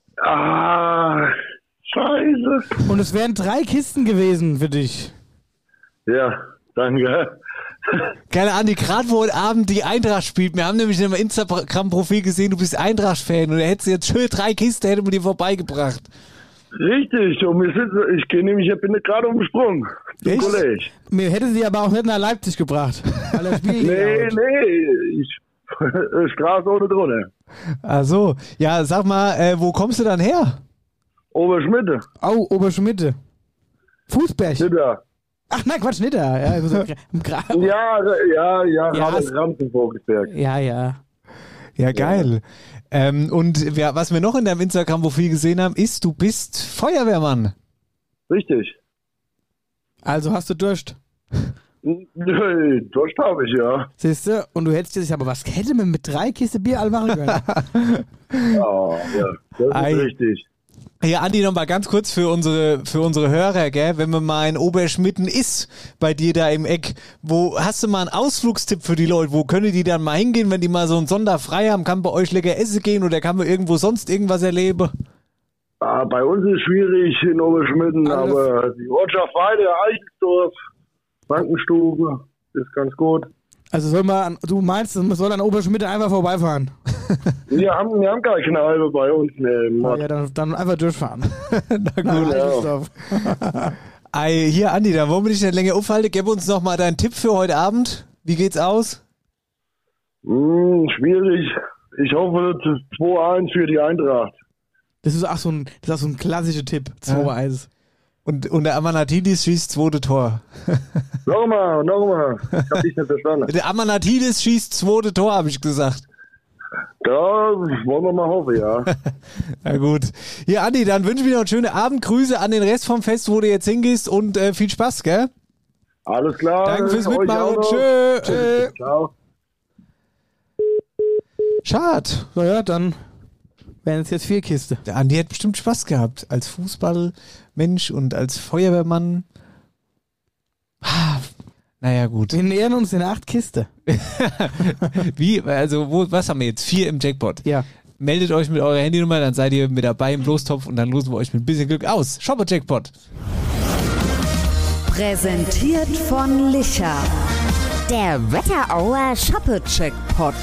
Speaker 11: Ah, scheiße.
Speaker 4: Und es wären drei Kisten gewesen für dich.
Speaker 11: Ja, danke.
Speaker 3: Geile Andi, gerade wo heute Abend die Eintracht spielt, wir haben nämlich in einem Instagram-Profil gesehen, du bist Eintracht-Fan und er hätte jetzt schön drei Kisten, hätte man dir vorbeigebracht.
Speaker 11: Richtig, und wir sitzen, ich gehe nämlich, ich bin gerade umgesprungen. Zum Kollege.
Speaker 4: Mir hätte sie aber auch nicht nach Leipzig gebracht. Weil das Spiel
Speaker 11: nee, nee, ich, Straße ohne drunter.
Speaker 3: Ach so, ja, sag mal, äh, wo kommst du dann her?
Speaker 11: Oberschmitte.
Speaker 4: Oh, Oberschmitte. Fußberg.
Speaker 11: Nitter.
Speaker 4: Ach nein, Quatsch, Nitter. Ja,
Speaker 11: ja, ja, ja,
Speaker 4: ja
Speaker 11: Ramsenburgsberg.
Speaker 4: Ja, ja.
Speaker 3: Ja, geil. Ja. Ähm, und ja, was wir noch in deinem Instagram-Profil gesehen haben, ist, du bist Feuerwehrmann.
Speaker 11: Richtig.
Speaker 4: Also hast du Durst?
Speaker 11: Durst habe ich, ja.
Speaker 4: Siehst du? Und du hättest jetzt, aber was hätte man mit drei Kisten Bier all machen können?
Speaker 11: Ja, ja, das ist Ei. richtig.
Speaker 3: Ja, Andi, noch mal ganz kurz für unsere, für unsere Hörer, gell? Wenn man mal in Oberschmitten ist, bei dir da im Eck, wo hast du mal einen Ausflugstipp für die Leute? Wo können die dann mal hingehen, wenn die mal so einen Sonntag frei haben? Kann bei euch lecker essen gehen oder kann man irgendwo sonst irgendwas erleben?
Speaker 11: Ah, bei uns ist es schwierig in Oberschmitten, Alles. aber die Ortschaft Weide, Eichelsdorf, Frankenstube ist ganz gut.
Speaker 4: Also soll man, du meinst, man soll an Oberschmitte einfach vorbeifahren?
Speaker 11: Wir haben, wir haben gar keine Kneipe bei uns mehr.
Speaker 4: Oh, ja, dann, dann einfach durchfahren.
Speaker 3: Na gut. Ja. Ei, hier, Andi, da wollen wir dich nicht länger aufhalten. Gib uns noch mal deinen Tipp für heute Abend. Wie geht's aus?
Speaker 11: Hm, schwierig. Ich hoffe, das ist zwei eins für die Eintracht.
Speaker 4: Das ist auch so ein, das ist auch so ein klassischer Tipp. zwei eins. Ja.
Speaker 3: Und, und der Amanatidis schießt zweite Tor.
Speaker 11: Nochmal, nochmal. Ich hab dich nicht verstanden.
Speaker 3: Der Amanatidis schießt zweite Tor, habe ich gesagt.
Speaker 11: Da wollen wir mal hoffen, ja.
Speaker 3: Na gut. Hier, Andi, dann wünsche ich dir noch einen schönen Abend. Grüße an den Rest vom Fest, wo du jetzt hingehst und äh, viel Spaß, gell?
Speaker 11: Alles klar.
Speaker 3: Danke fürs Mitmachen und tschö.
Speaker 11: Tschö. Ciao.
Speaker 3: Schade.
Speaker 4: Naja, dann wären es jetzt vier Kisten.
Speaker 3: Der Andi hat bestimmt Spaß gehabt. Als Fußballmensch und als Feuerwehrmann. Ah, naja, gut.
Speaker 4: Wir nähern uns in acht Kisten.
Speaker 3: Wie? Also, wo, was haben wir jetzt? Vier im Jackpot.
Speaker 4: Ja.
Speaker 3: Meldet euch mit eurer Handynummer, dann seid ihr mit dabei im Lostopf und dann losen wir euch mit ein bisschen Glück aus. Shopper Jackpot.
Speaker 10: Präsentiert von Licher. Der Wetterauer Shopper Jackpot.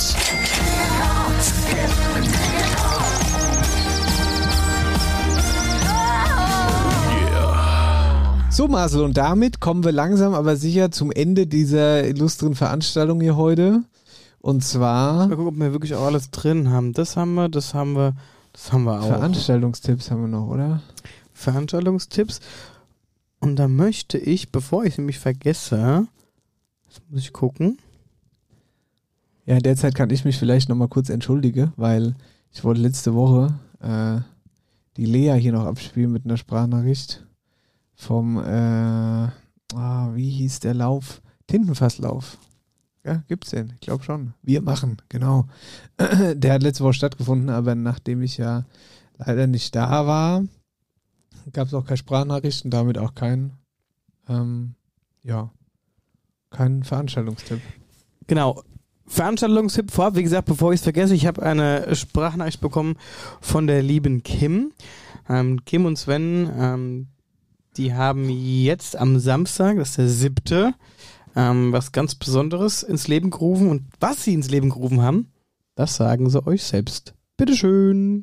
Speaker 3: So, Marcel, und damit kommen wir langsam aber sicher zum Ende dieser illustren Veranstaltung hier heute. Und zwar...
Speaker 4: Mal gucken, ob wir wirklich auch alles drin haben. Das haben wir, das haben wir, das haben wir auch.
Speaker 3: Veranstaltungstipps haben wir noch, oder?
Speaker 4: Veranstaltungstipps. Und da möchte ich, bevor ich es nämlich vergesse, das muss ich gucken.
Speaker 3: Ja, in der Zeit kann ich mich vielleicht nochmal kurz entschuldigen, weil ich wollte letzte Woche äh, die Lea hier noch abspielen mit einer Sprachnachricht vom, äh, ah, wie hieß der Lauf? Tintenfasslauf. Ja, gibt's den? Ich glaube schon. Wir machen, genau. Der hat letzte Woche stattgefunden, aber nachdem ich ja leider nicht da war, gab es auch keine Sprachnachrichten, damit auch kein, ähm, ja, kein Veranstaltungstipp.
Speaker 4: Genau. Veranstaltungstipp vorab, wie gesagt, bevor ich es vergesse, ich habe eine Sprachnachricht bekommen von der lieben Kim. Ähm, Kim und Sven, ähm, die haben jetzt am Samstag, das ist der siebte, ähm, was ganz Besonderes ins Leben gerufen. Und was sie ins Leben gerufen haben, das sagen sie euch selbst. Bitteschön.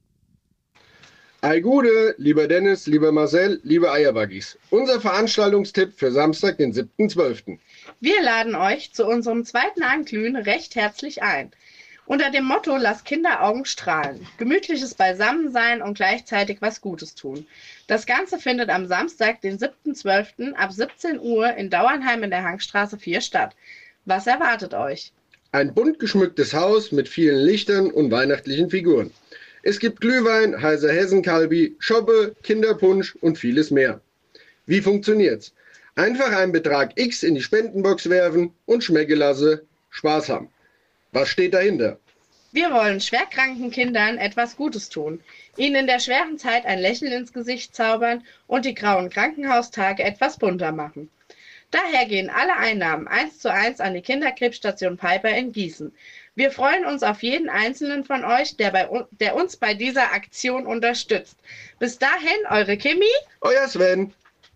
Speaker 12: Ei Gude, lieber Dennis, lieber Marcel, liebe Eierbuggies. Unser Veranstaltungstipp für Samstag, den siebten zwölften
Speaker 13: Wir laden euch zu unserem zweiten Anglühen recht herzlich ein. Unter dem Motto Lass Kinderaugen strahlen. Gemütliches Beisammensein und gleichzeitig was Gutes tun. Das Ganze findet am Samstag, den siebten zwölften ab siebzehn Uhr in Dauernheim in der Hangstraße vier statt. Was erwartet euch?
Speaker 12: Ein bunt geschmücktes Haus mit vielen Lichtern und weihnachtlichen Figuren. Es gibt Glühwein, heißer Hessenkalbi, Schoppe, Kinderpunsch und vieles mehr. Wie funktioniert's? Einfach einen Betrag X in die Spendenbox werfen und schmecke lasse, Spaß haben. Was steht dahinter?
Speaker 13: Wir wollen schwerkranken Kindern etwas Gutes tun, ihnen in der schweren Zeit ein Lächeln ins Gesicht zaubern und die grauen Krankenhaustage etwas bunter machen. Daher gehen alle Einnahmen eins zu eins an die Kinderkrebsstation Piper in Gießen. Wir freuen uns auf jeden einzelnen von euch, der, bei, der uns bei dieser Aktion unterstützt. Bis dahin, eure Kimi.
Speaker 12: Euer Sven.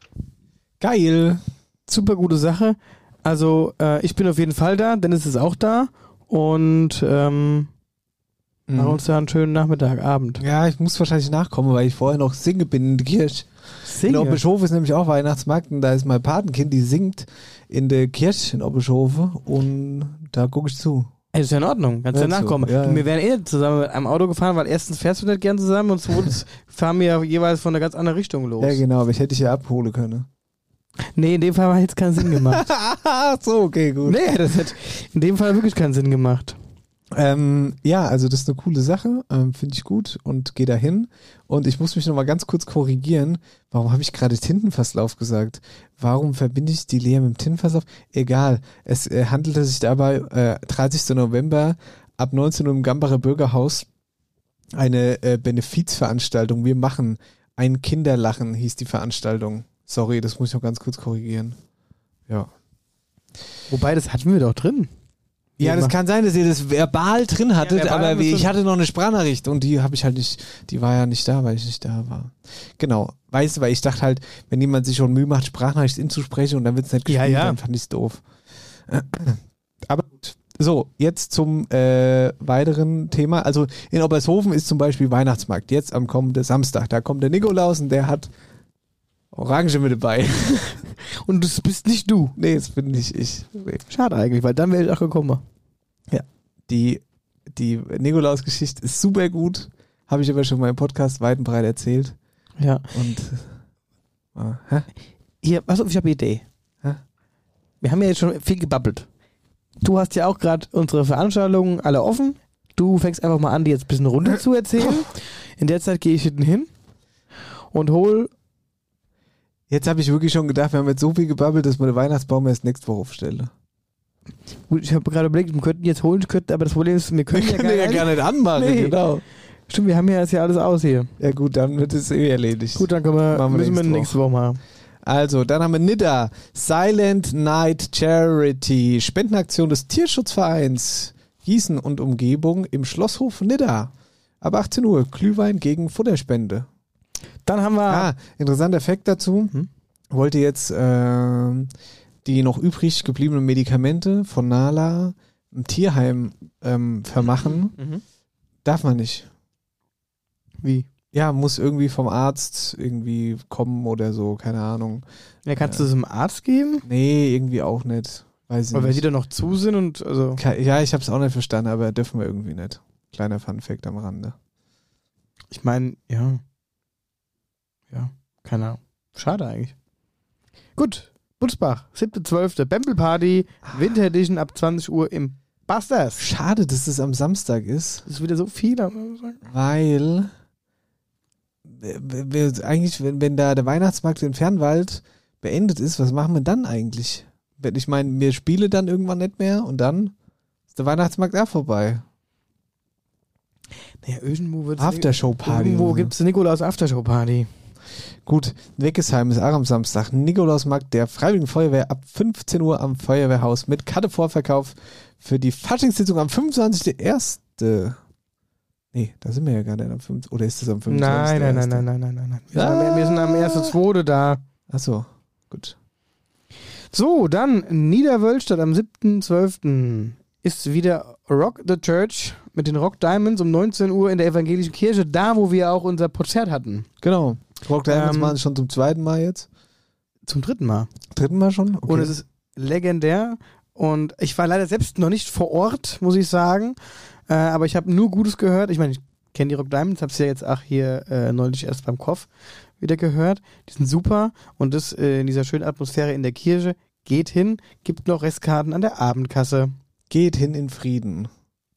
Speaker 3: Geil.
Speaker 4: Super gute Sache. Also äh, ich bin auf jeden Fall da, Dennis ist auch da und ähm, mhm. machen uns da einen schönen Nachmittag, Abend.
Speaker 3: Ja, ich muss wahrscheinlich nachkommen, weil ich vorher noch singe bin in der Kirche.
Speaker 4: Singe?
Speaker 3: In Obischhofe ist nämlich auch Weihnachtsmarkt und da ist mein Patenkind, die singt in der Kirche in Obischhofe und da gucke ich zu.
Speaker 4: Ey, das ist ja in Ordnung, kannst ja nachkommen. Ja, ja. Wir wären eh zusammen mit einem Auto gefahren, weil erstens fährst du nicht gern zusammen und zweitens fahren wir ja jeweils von einer ganz anderen Richtung los.
Speaker 3: Ja genau, aber ich hätte dich ja abholen können.
Speaker 4: Nee, in dem Fall hat es keinen Sinn gemacht.
Speaker 3: So, okay, gut.
Speaker 4: Nee, das hat in dem Fall wirklich keinen Sinn gemacht.
Speaker 3: Ähm, ja, also das ist eine coole Sache, ähm, finde ich gut und gehe dahin. Und ich muss mich nochmal ganz kurz korrigieren. Warum habe ich gerade Tintenfasslauf gesagt? Warum verbinde ich die Lea mit dem Tintenfasslauf? Egal, es äh, handelte sich dabei äh, dreißigsten November ab neunzehn Uhr im Gambacher Bürgerhaus eine äh, Benefizveranstaltung. Wir machen ein Kinderlachen, hieß die Veranstaltung. Sorry, das muss ich noch ganz kurz korrigieren. Ja.
Speaker 4: Wobei, das hatten wir doch drin.
Speaker 3: Ja, das kann sein, dass ihr das verbal drin hattet,
Speaker 4: ja,
Speaker 3: aber wie, ich hatte noch eine Sprachnachricht und die habe ich halt nicht, die war ja nicht da, weil ich nicht da war. Genau, weißt du, weil ich dachte halt, wenn jemand sich schon Mühe macht, Sprachnachricht inzusprechen und dann wird es nicht gespielt,
Speaker 4: ja, ja.
Speaker 3: dann fand ich es doof. Aber gut. So, jetzt zum äh, weiteren Thema. Also in Obershofen ist zum Beispiel Weihnachtsmarkt, jetzt am kommenden Samstag. Da kommt der Nikolaus und der hat Orange mit dabei.
Speaker 4: Und das bist nicht du.
Speaker 3: Nee, das bin nicht ich. Nee.
Speaker 4: Schade eigentlich, weil dann wäre ich auch gekommen.
Speaker 3: Ja, die, die Nikolaus-Geschichte ist super gut. Habe ich aber schon mal im Podcast weit und breit erzählt.
Speaker 4: Ja.
Speaker 3: Und äh, hä?
Speaker 4: Hier, pass auf, ich habe eine Idee.
Speaker 3: Hä?
Speaker 4: Wir haben ja jetzt schon viel gebabbelt. Du hast ja auch gerade unsere Veranstaltungen alle offen. Du fängst einfach mal an, die jetzt ein bisschen runter zu erzählen. In der Zeit gehe ich hinten hin und hol.
Speaker 3: Jetzt habe ich wirklich schon gedacht, wir haben jetzt so viel gebabbelt, dass wir den Weihnachtsbaum erst nächste Woche aufstellen.
Speaker 4: Gut, ich habe gerade überlegt, wir könnten jetzt holen, könnten, aber das Problem ist, wir können
Speaker 3: wir
Speaker 4: ja,
Speaker 3: können
Speaker 4: gar,
Speaker 3: ja
Speaker 4: nicht.
Speaker 3: gar nicht anmachen,
Speaker 4: nee.
Speaker 3: genau.
Speaker 4: Stimmt, wir haben ja jetzt ja alles aus hier.
Speaker 3: Ja gut, dann wird es eh erledigt.
Speaker 4: Gut, dann können wir,
Speaker 3: Machen wir
Speaker 4: müssen wir
Speaker 3: nächste
Speaker 4: nächste Woche machen.
Speaker 3: Also, dann haben wir Nidda, Silent Night Charity, Spendenaktion des Tierschutzvereins Gießen und Umgebung im Schlosshof Nidda. Ab achtzehn Uhr, Glühwein gegen Futterspende.
Speaker 4: Dann haben wir...
Speaker 3: Ah, interessanter Fakt dazu. Hm? Wollte jetzt äh, die noch übrig gebliebenen Medikamente von Nala im Tierheim ähm, vermachen.
Speaker 4: Mhm.
Speaker 3: Darf man nicht.
Speaker 4: Wie?
Speaker 3: Ja, muss irgendwie vom Arzt irgendwie kommen oder so, keine Ahnung.
Speaker 4: Ja, kannst du es dem Arzt geben?
Speaker 3: Nee, irgendwie auch nicht. Weiß ich
Speaker 4: Aber
Speaker 3: nicht.
Speaker 4: weil die da noch zu sind und also.
Speaker 3: Ja, ich hab's auch nicht verstanden, aber dürfen wir irgendwie nicht. Kleiner Funfact am Rande.
Speaker 4: Ich meine, ja. Ja, keine Ahnung. Schade eigentlich. Gut, Butzbach, siebter zwölfter Bamble Party, Winter Edition ab zwanzig Uhr im Busters.
Speaker 3: Schade, dass es am Samstag ist.
Speaker 4: Das ist wieder so viel.
Speaker 3: Weil wir, eigentlich, wenn, wenn da der Weihnachtsmarkt in Fernwald beendet ist, was machen wir dann eigentlich? Ich meine, wir spielen dann irgendwann nicht mehr und dann ist der Weihnachtsmarkt auch vorbei.
Speaker 4: Naja, irgendwo wird's
Speaker 3: Aftershow-Party.
Speaker 4: Irgendwo
Speaker 3: so.
Speaker 4: gibt es Nikolaus Aftershow-Party.
Speaker 3: Gut, Weckesheim ist auch am Samstag. Nikolausmarkt der Freiwilligen Feuerwehr ab fünfzehn Uhr am Feuerwehrhaus mit Karte-Vorverkauf für die Faschingssitzung am fünfundzwanzigsten ersten Nee, da sind wir ja gar nicht am fünfundzwanzigsten Oder ist das am fünfundzwanzigsten
Speaker 4: Nein, nein, nein, nein, nein, nein, nein. Wir, ah. sind, am, wir sind am ersten zweiten da.
Speaker 3: Achso, gut.
Speaker 4: So, dann Niederwölstadt am siebten zwölften ist wieder Rock the Church mit den Rock Diamonds um neunzehn Uhr in der evangelischen Kirche, da wo wir auch unser Konzert hatten.
Speaker 3: Genau. Rock Diamonds
Speaker 4: Ähm,
Speaker 3: waren schon zum zweiten Mal jetzt.
Speaker 4: Zum dritten Mal.
Speaker 3: Dritten Mal schon? Okay.
Speaker 4: Und es ist legendär. Und ich war leider selbst noch nicht vor Ort, muss ich sagen. Äh, aber ich habe nur Gutes gehört. Ich meine, ich kenne die Rock Diamonds, habe es ja jetzt auch hier äh, neulich erst beim Koff wieder gehört. Die sind super. Und das äh, in dieser schönen Atmosphäre in der Kirche. Geht hin, gibt noch Restkarten an der Abendkasse.
Speaker 3: Geht hin in Frieden.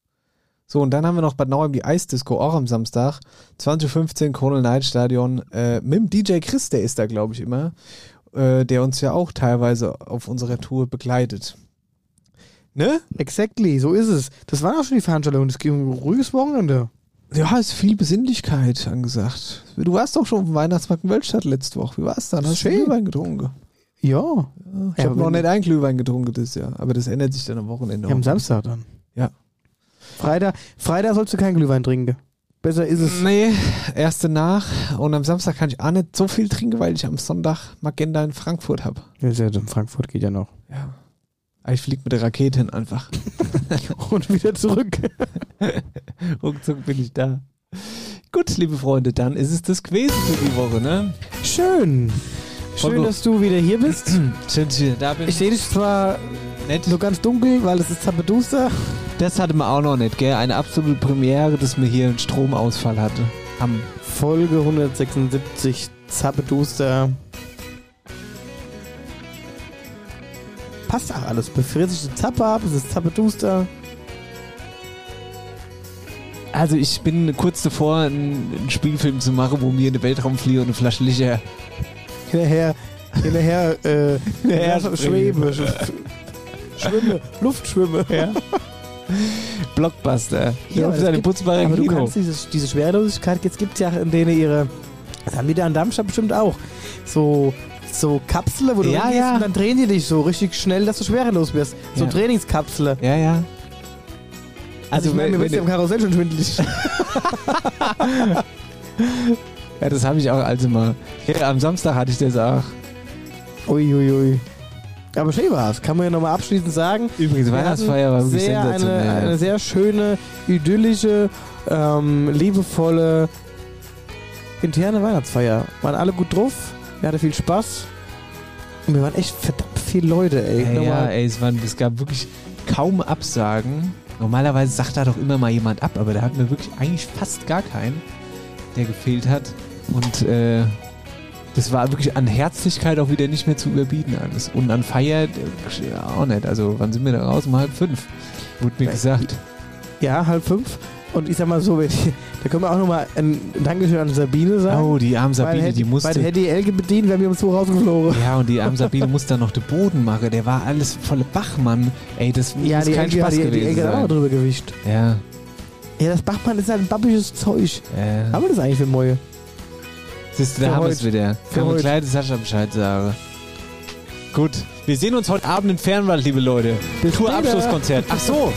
Speaker 3: So, und dann haben wir noch Bad Nauheim die Eisdisco, auch am Samstag. zwanzig Uhr fünfzehn, Kronel Night Stadion. Äh, mit dem D J Chris, der ist da, glaube ich, immer. Äh, der uns ja auch teilweise auf unserer Tour begleitet. Ne?
Speaker 4: Exactly, so ist es. Das war auch schon die Veranstaltung. Das ging um ein ruhiges Wochenende.
Speaker 3: Ja, ist viel Besinnlichkeit angesagt. Du warst doch schon auf dem Weihnachtsmarkt in Wölstadt letzte Woche. Wie war's dann? Hast du Glühwein getrunken?
Speaker 4: Ja.
Speaker 3: ja ich
Speaker 4: ja,
Speaker 3: habe noch nicht ein Glühwein getrunken das Jahr. Aber das ändert sich dann am Wochenende.
Speaker 4: Ja, am Samstag dann.
Speaker 3: Ja.
Speaker 4: Freitag, Freitag sollst du keinen Glühwein trinken. Besser ist es.
Speaker 3: Nee, erste nach. Und am Samstag kann ich auch nicht so viel trinken, weil ich am Sonntag Magenta in Frankfurt habe.
Speaker 4: Ja, in Frankfurt geht ja noch.
Speaker 3: Ja. Ich fliege mit der Rakete hin einfach.
Speaker 4: Und wieder zurück.
Speaker 3: Ruckzuck bin ich da. Gut, liebe Freunde, dann ist es das gewesen für die Woche, ne?
Speaker 4: Schön. Schön, dass du wieder hier bist.
Speaker 3: Schön, dass ich wieder da bin.
Speaker 4: Ich sehe dich zwar nicht nur ganz dunkel, weil es ist zappeduster.
Speaker 3: Das hatte man auch noch nicht, gell? Eine absolute Premiere, dass man hier einen Stromausfall hatte. Am
Speaker 4: Folge hundertsechsundsiebzig zappeduster. Passt auch alles. Befriert sich die Zappe ab, es ist zappeduster.
Speaker 3: Also ich bin kurz davor, einen, einen Spielfilm zu machen, wo mir in den Weltraum fliege und eine Flasche Licher
Speaker 4: hinterher, hinterher, äh, hinterher schwebe, schwimme, Luftschwimme.
Speaker 3: Ja. Blockbuster.
Speaker 4: Ja,
Speaker 3: auf seine Putzbare
Speaker 4: aber
Speaker 3: Kino.
Speaker 4: du kannst diese, diese Schwerelosigkeit, jetzt gibt es ja in denen ihre, das haben die da in Darmstadt bestimmt auch, so so Kapseln, wo du
Speaker 3: ja,
Speaker 4: hingehst
Speaker 3: ja.
Speaker 4: und dann drehen die dich so richtig schnell, dass du schwerelos wirst. So
Speaker 3: ja.
Speaker 4: Trainingskapseln.
Speaker 3: Ja, ja.
Speaker 4: Also, also ich meine, mir wird ja im Karussell schon schwindelig.
Speaker 3: Ja, das habe ich auch also mal. Ja, am Samstag hatte ich das auch.
Speaker 4: Uiuiui. Ui, ui. Aber schön war's, kann man ja nochmal abschließend sagen.
Speaker 3: Übrigens, Weihnachtsfeier war wirklich
Speaker 4: sehr
Speaker 3: sensationell.
Speaker 4: Eine, eine sehr schöne, idyllische, ähm, liebevolle, interne Weihnachtsfeier. Waren alle gut drauf, wir hatten viel Spaß. Und wir waren echt verdammt viele Leute, ey.
Speaker 3: Ja, ja ey, es, waren, es gab wirklich kaum Absagen. Normalerweise sagt da doch immer mal jemand ab, aber da hatten wir wirklich eigentlich fast gar keinen, der gefehlt hat. Und äh, das war wirklich an Herzlichkeit auch wieder nicht mehr zu überbieten alles. Und an Feier ja, auch nicht. Also wann sind wir da raus? Um halb fünf, wurde mir gesagt.
Speaker 4: Ja, halb fünf. Und ich sag mal so, da können wir auch nochmal ein Dankeschön an Sabine sagen.
Speaker 3: Oh, die arme Sabine,
Speaker 4: weil
Speaker 3: die musste...
Speaker 4: Weil hätte die Elke bedient, wären wir uns so rausgeflogen.
Speaker 3: Ja, und die arme Sabine musste dann noch den Boden machen. Der war alles voll Bachmann. Ey, das
Speaker 4: ja,
Speaker 3: muss
Speaker 4: die
Speaker 3: kein
Speaker 4: Elke,
Speaker 3: Spaß
Speaker 4: die,
Speaker 3: gewesen
Speaker 4: die Elke
Speaker 3: sein.
Speaker 4: hat auch drüber gewischt.
Speaker 3: Ja.
Speaker 14: Ja, das Bachmann ist halt ein babbiges Zeug.
Speaker 3: Äh.
Speaker 14: Haben wir das eigentlich für Moje?
Speaker 3: Siehst du, da haben wir es wieder. Kann man kleine Sascha Bescheid sagen. Gut, wir sehen uns heute Abend im Fernwald, liebe Leute. Tourabschlusskonzert. Ach so.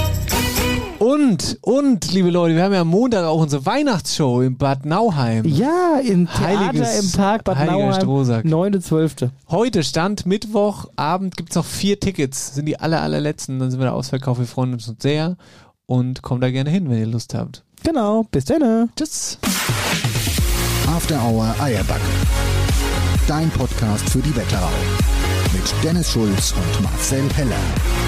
Speaker 3: Und, und, liebe Leute, wir haben ja am Montag auch unsere Weihnachtsshow in Bad Nauheim.
Speaker 14: Ja, im Theater
Speaker 3: Heiliges,
Speaker 14: im Park Bad
Speaker 3: Heiliger
Speaker 14: Nauheim.
Speaker 3: Strohsack.
Speaker 14: neunter zwölfter
Speaker 3: Heute Stand Mittwochabend gibt es noch vier Tickets. Sind die aller, allerletzten. Dann sind wir da ausverkauft. Wir freuen uns sehr. Und kommt da gerne hin, wenn ihr Lust habt.
Speaker 14: Genau, bis dann.
Speaker 3: Tschüss.
Speaker 2: After Hour Eierbacke. Dein Podcast für die Wetterau. Mit Dennis Schulz und Marcel Heller.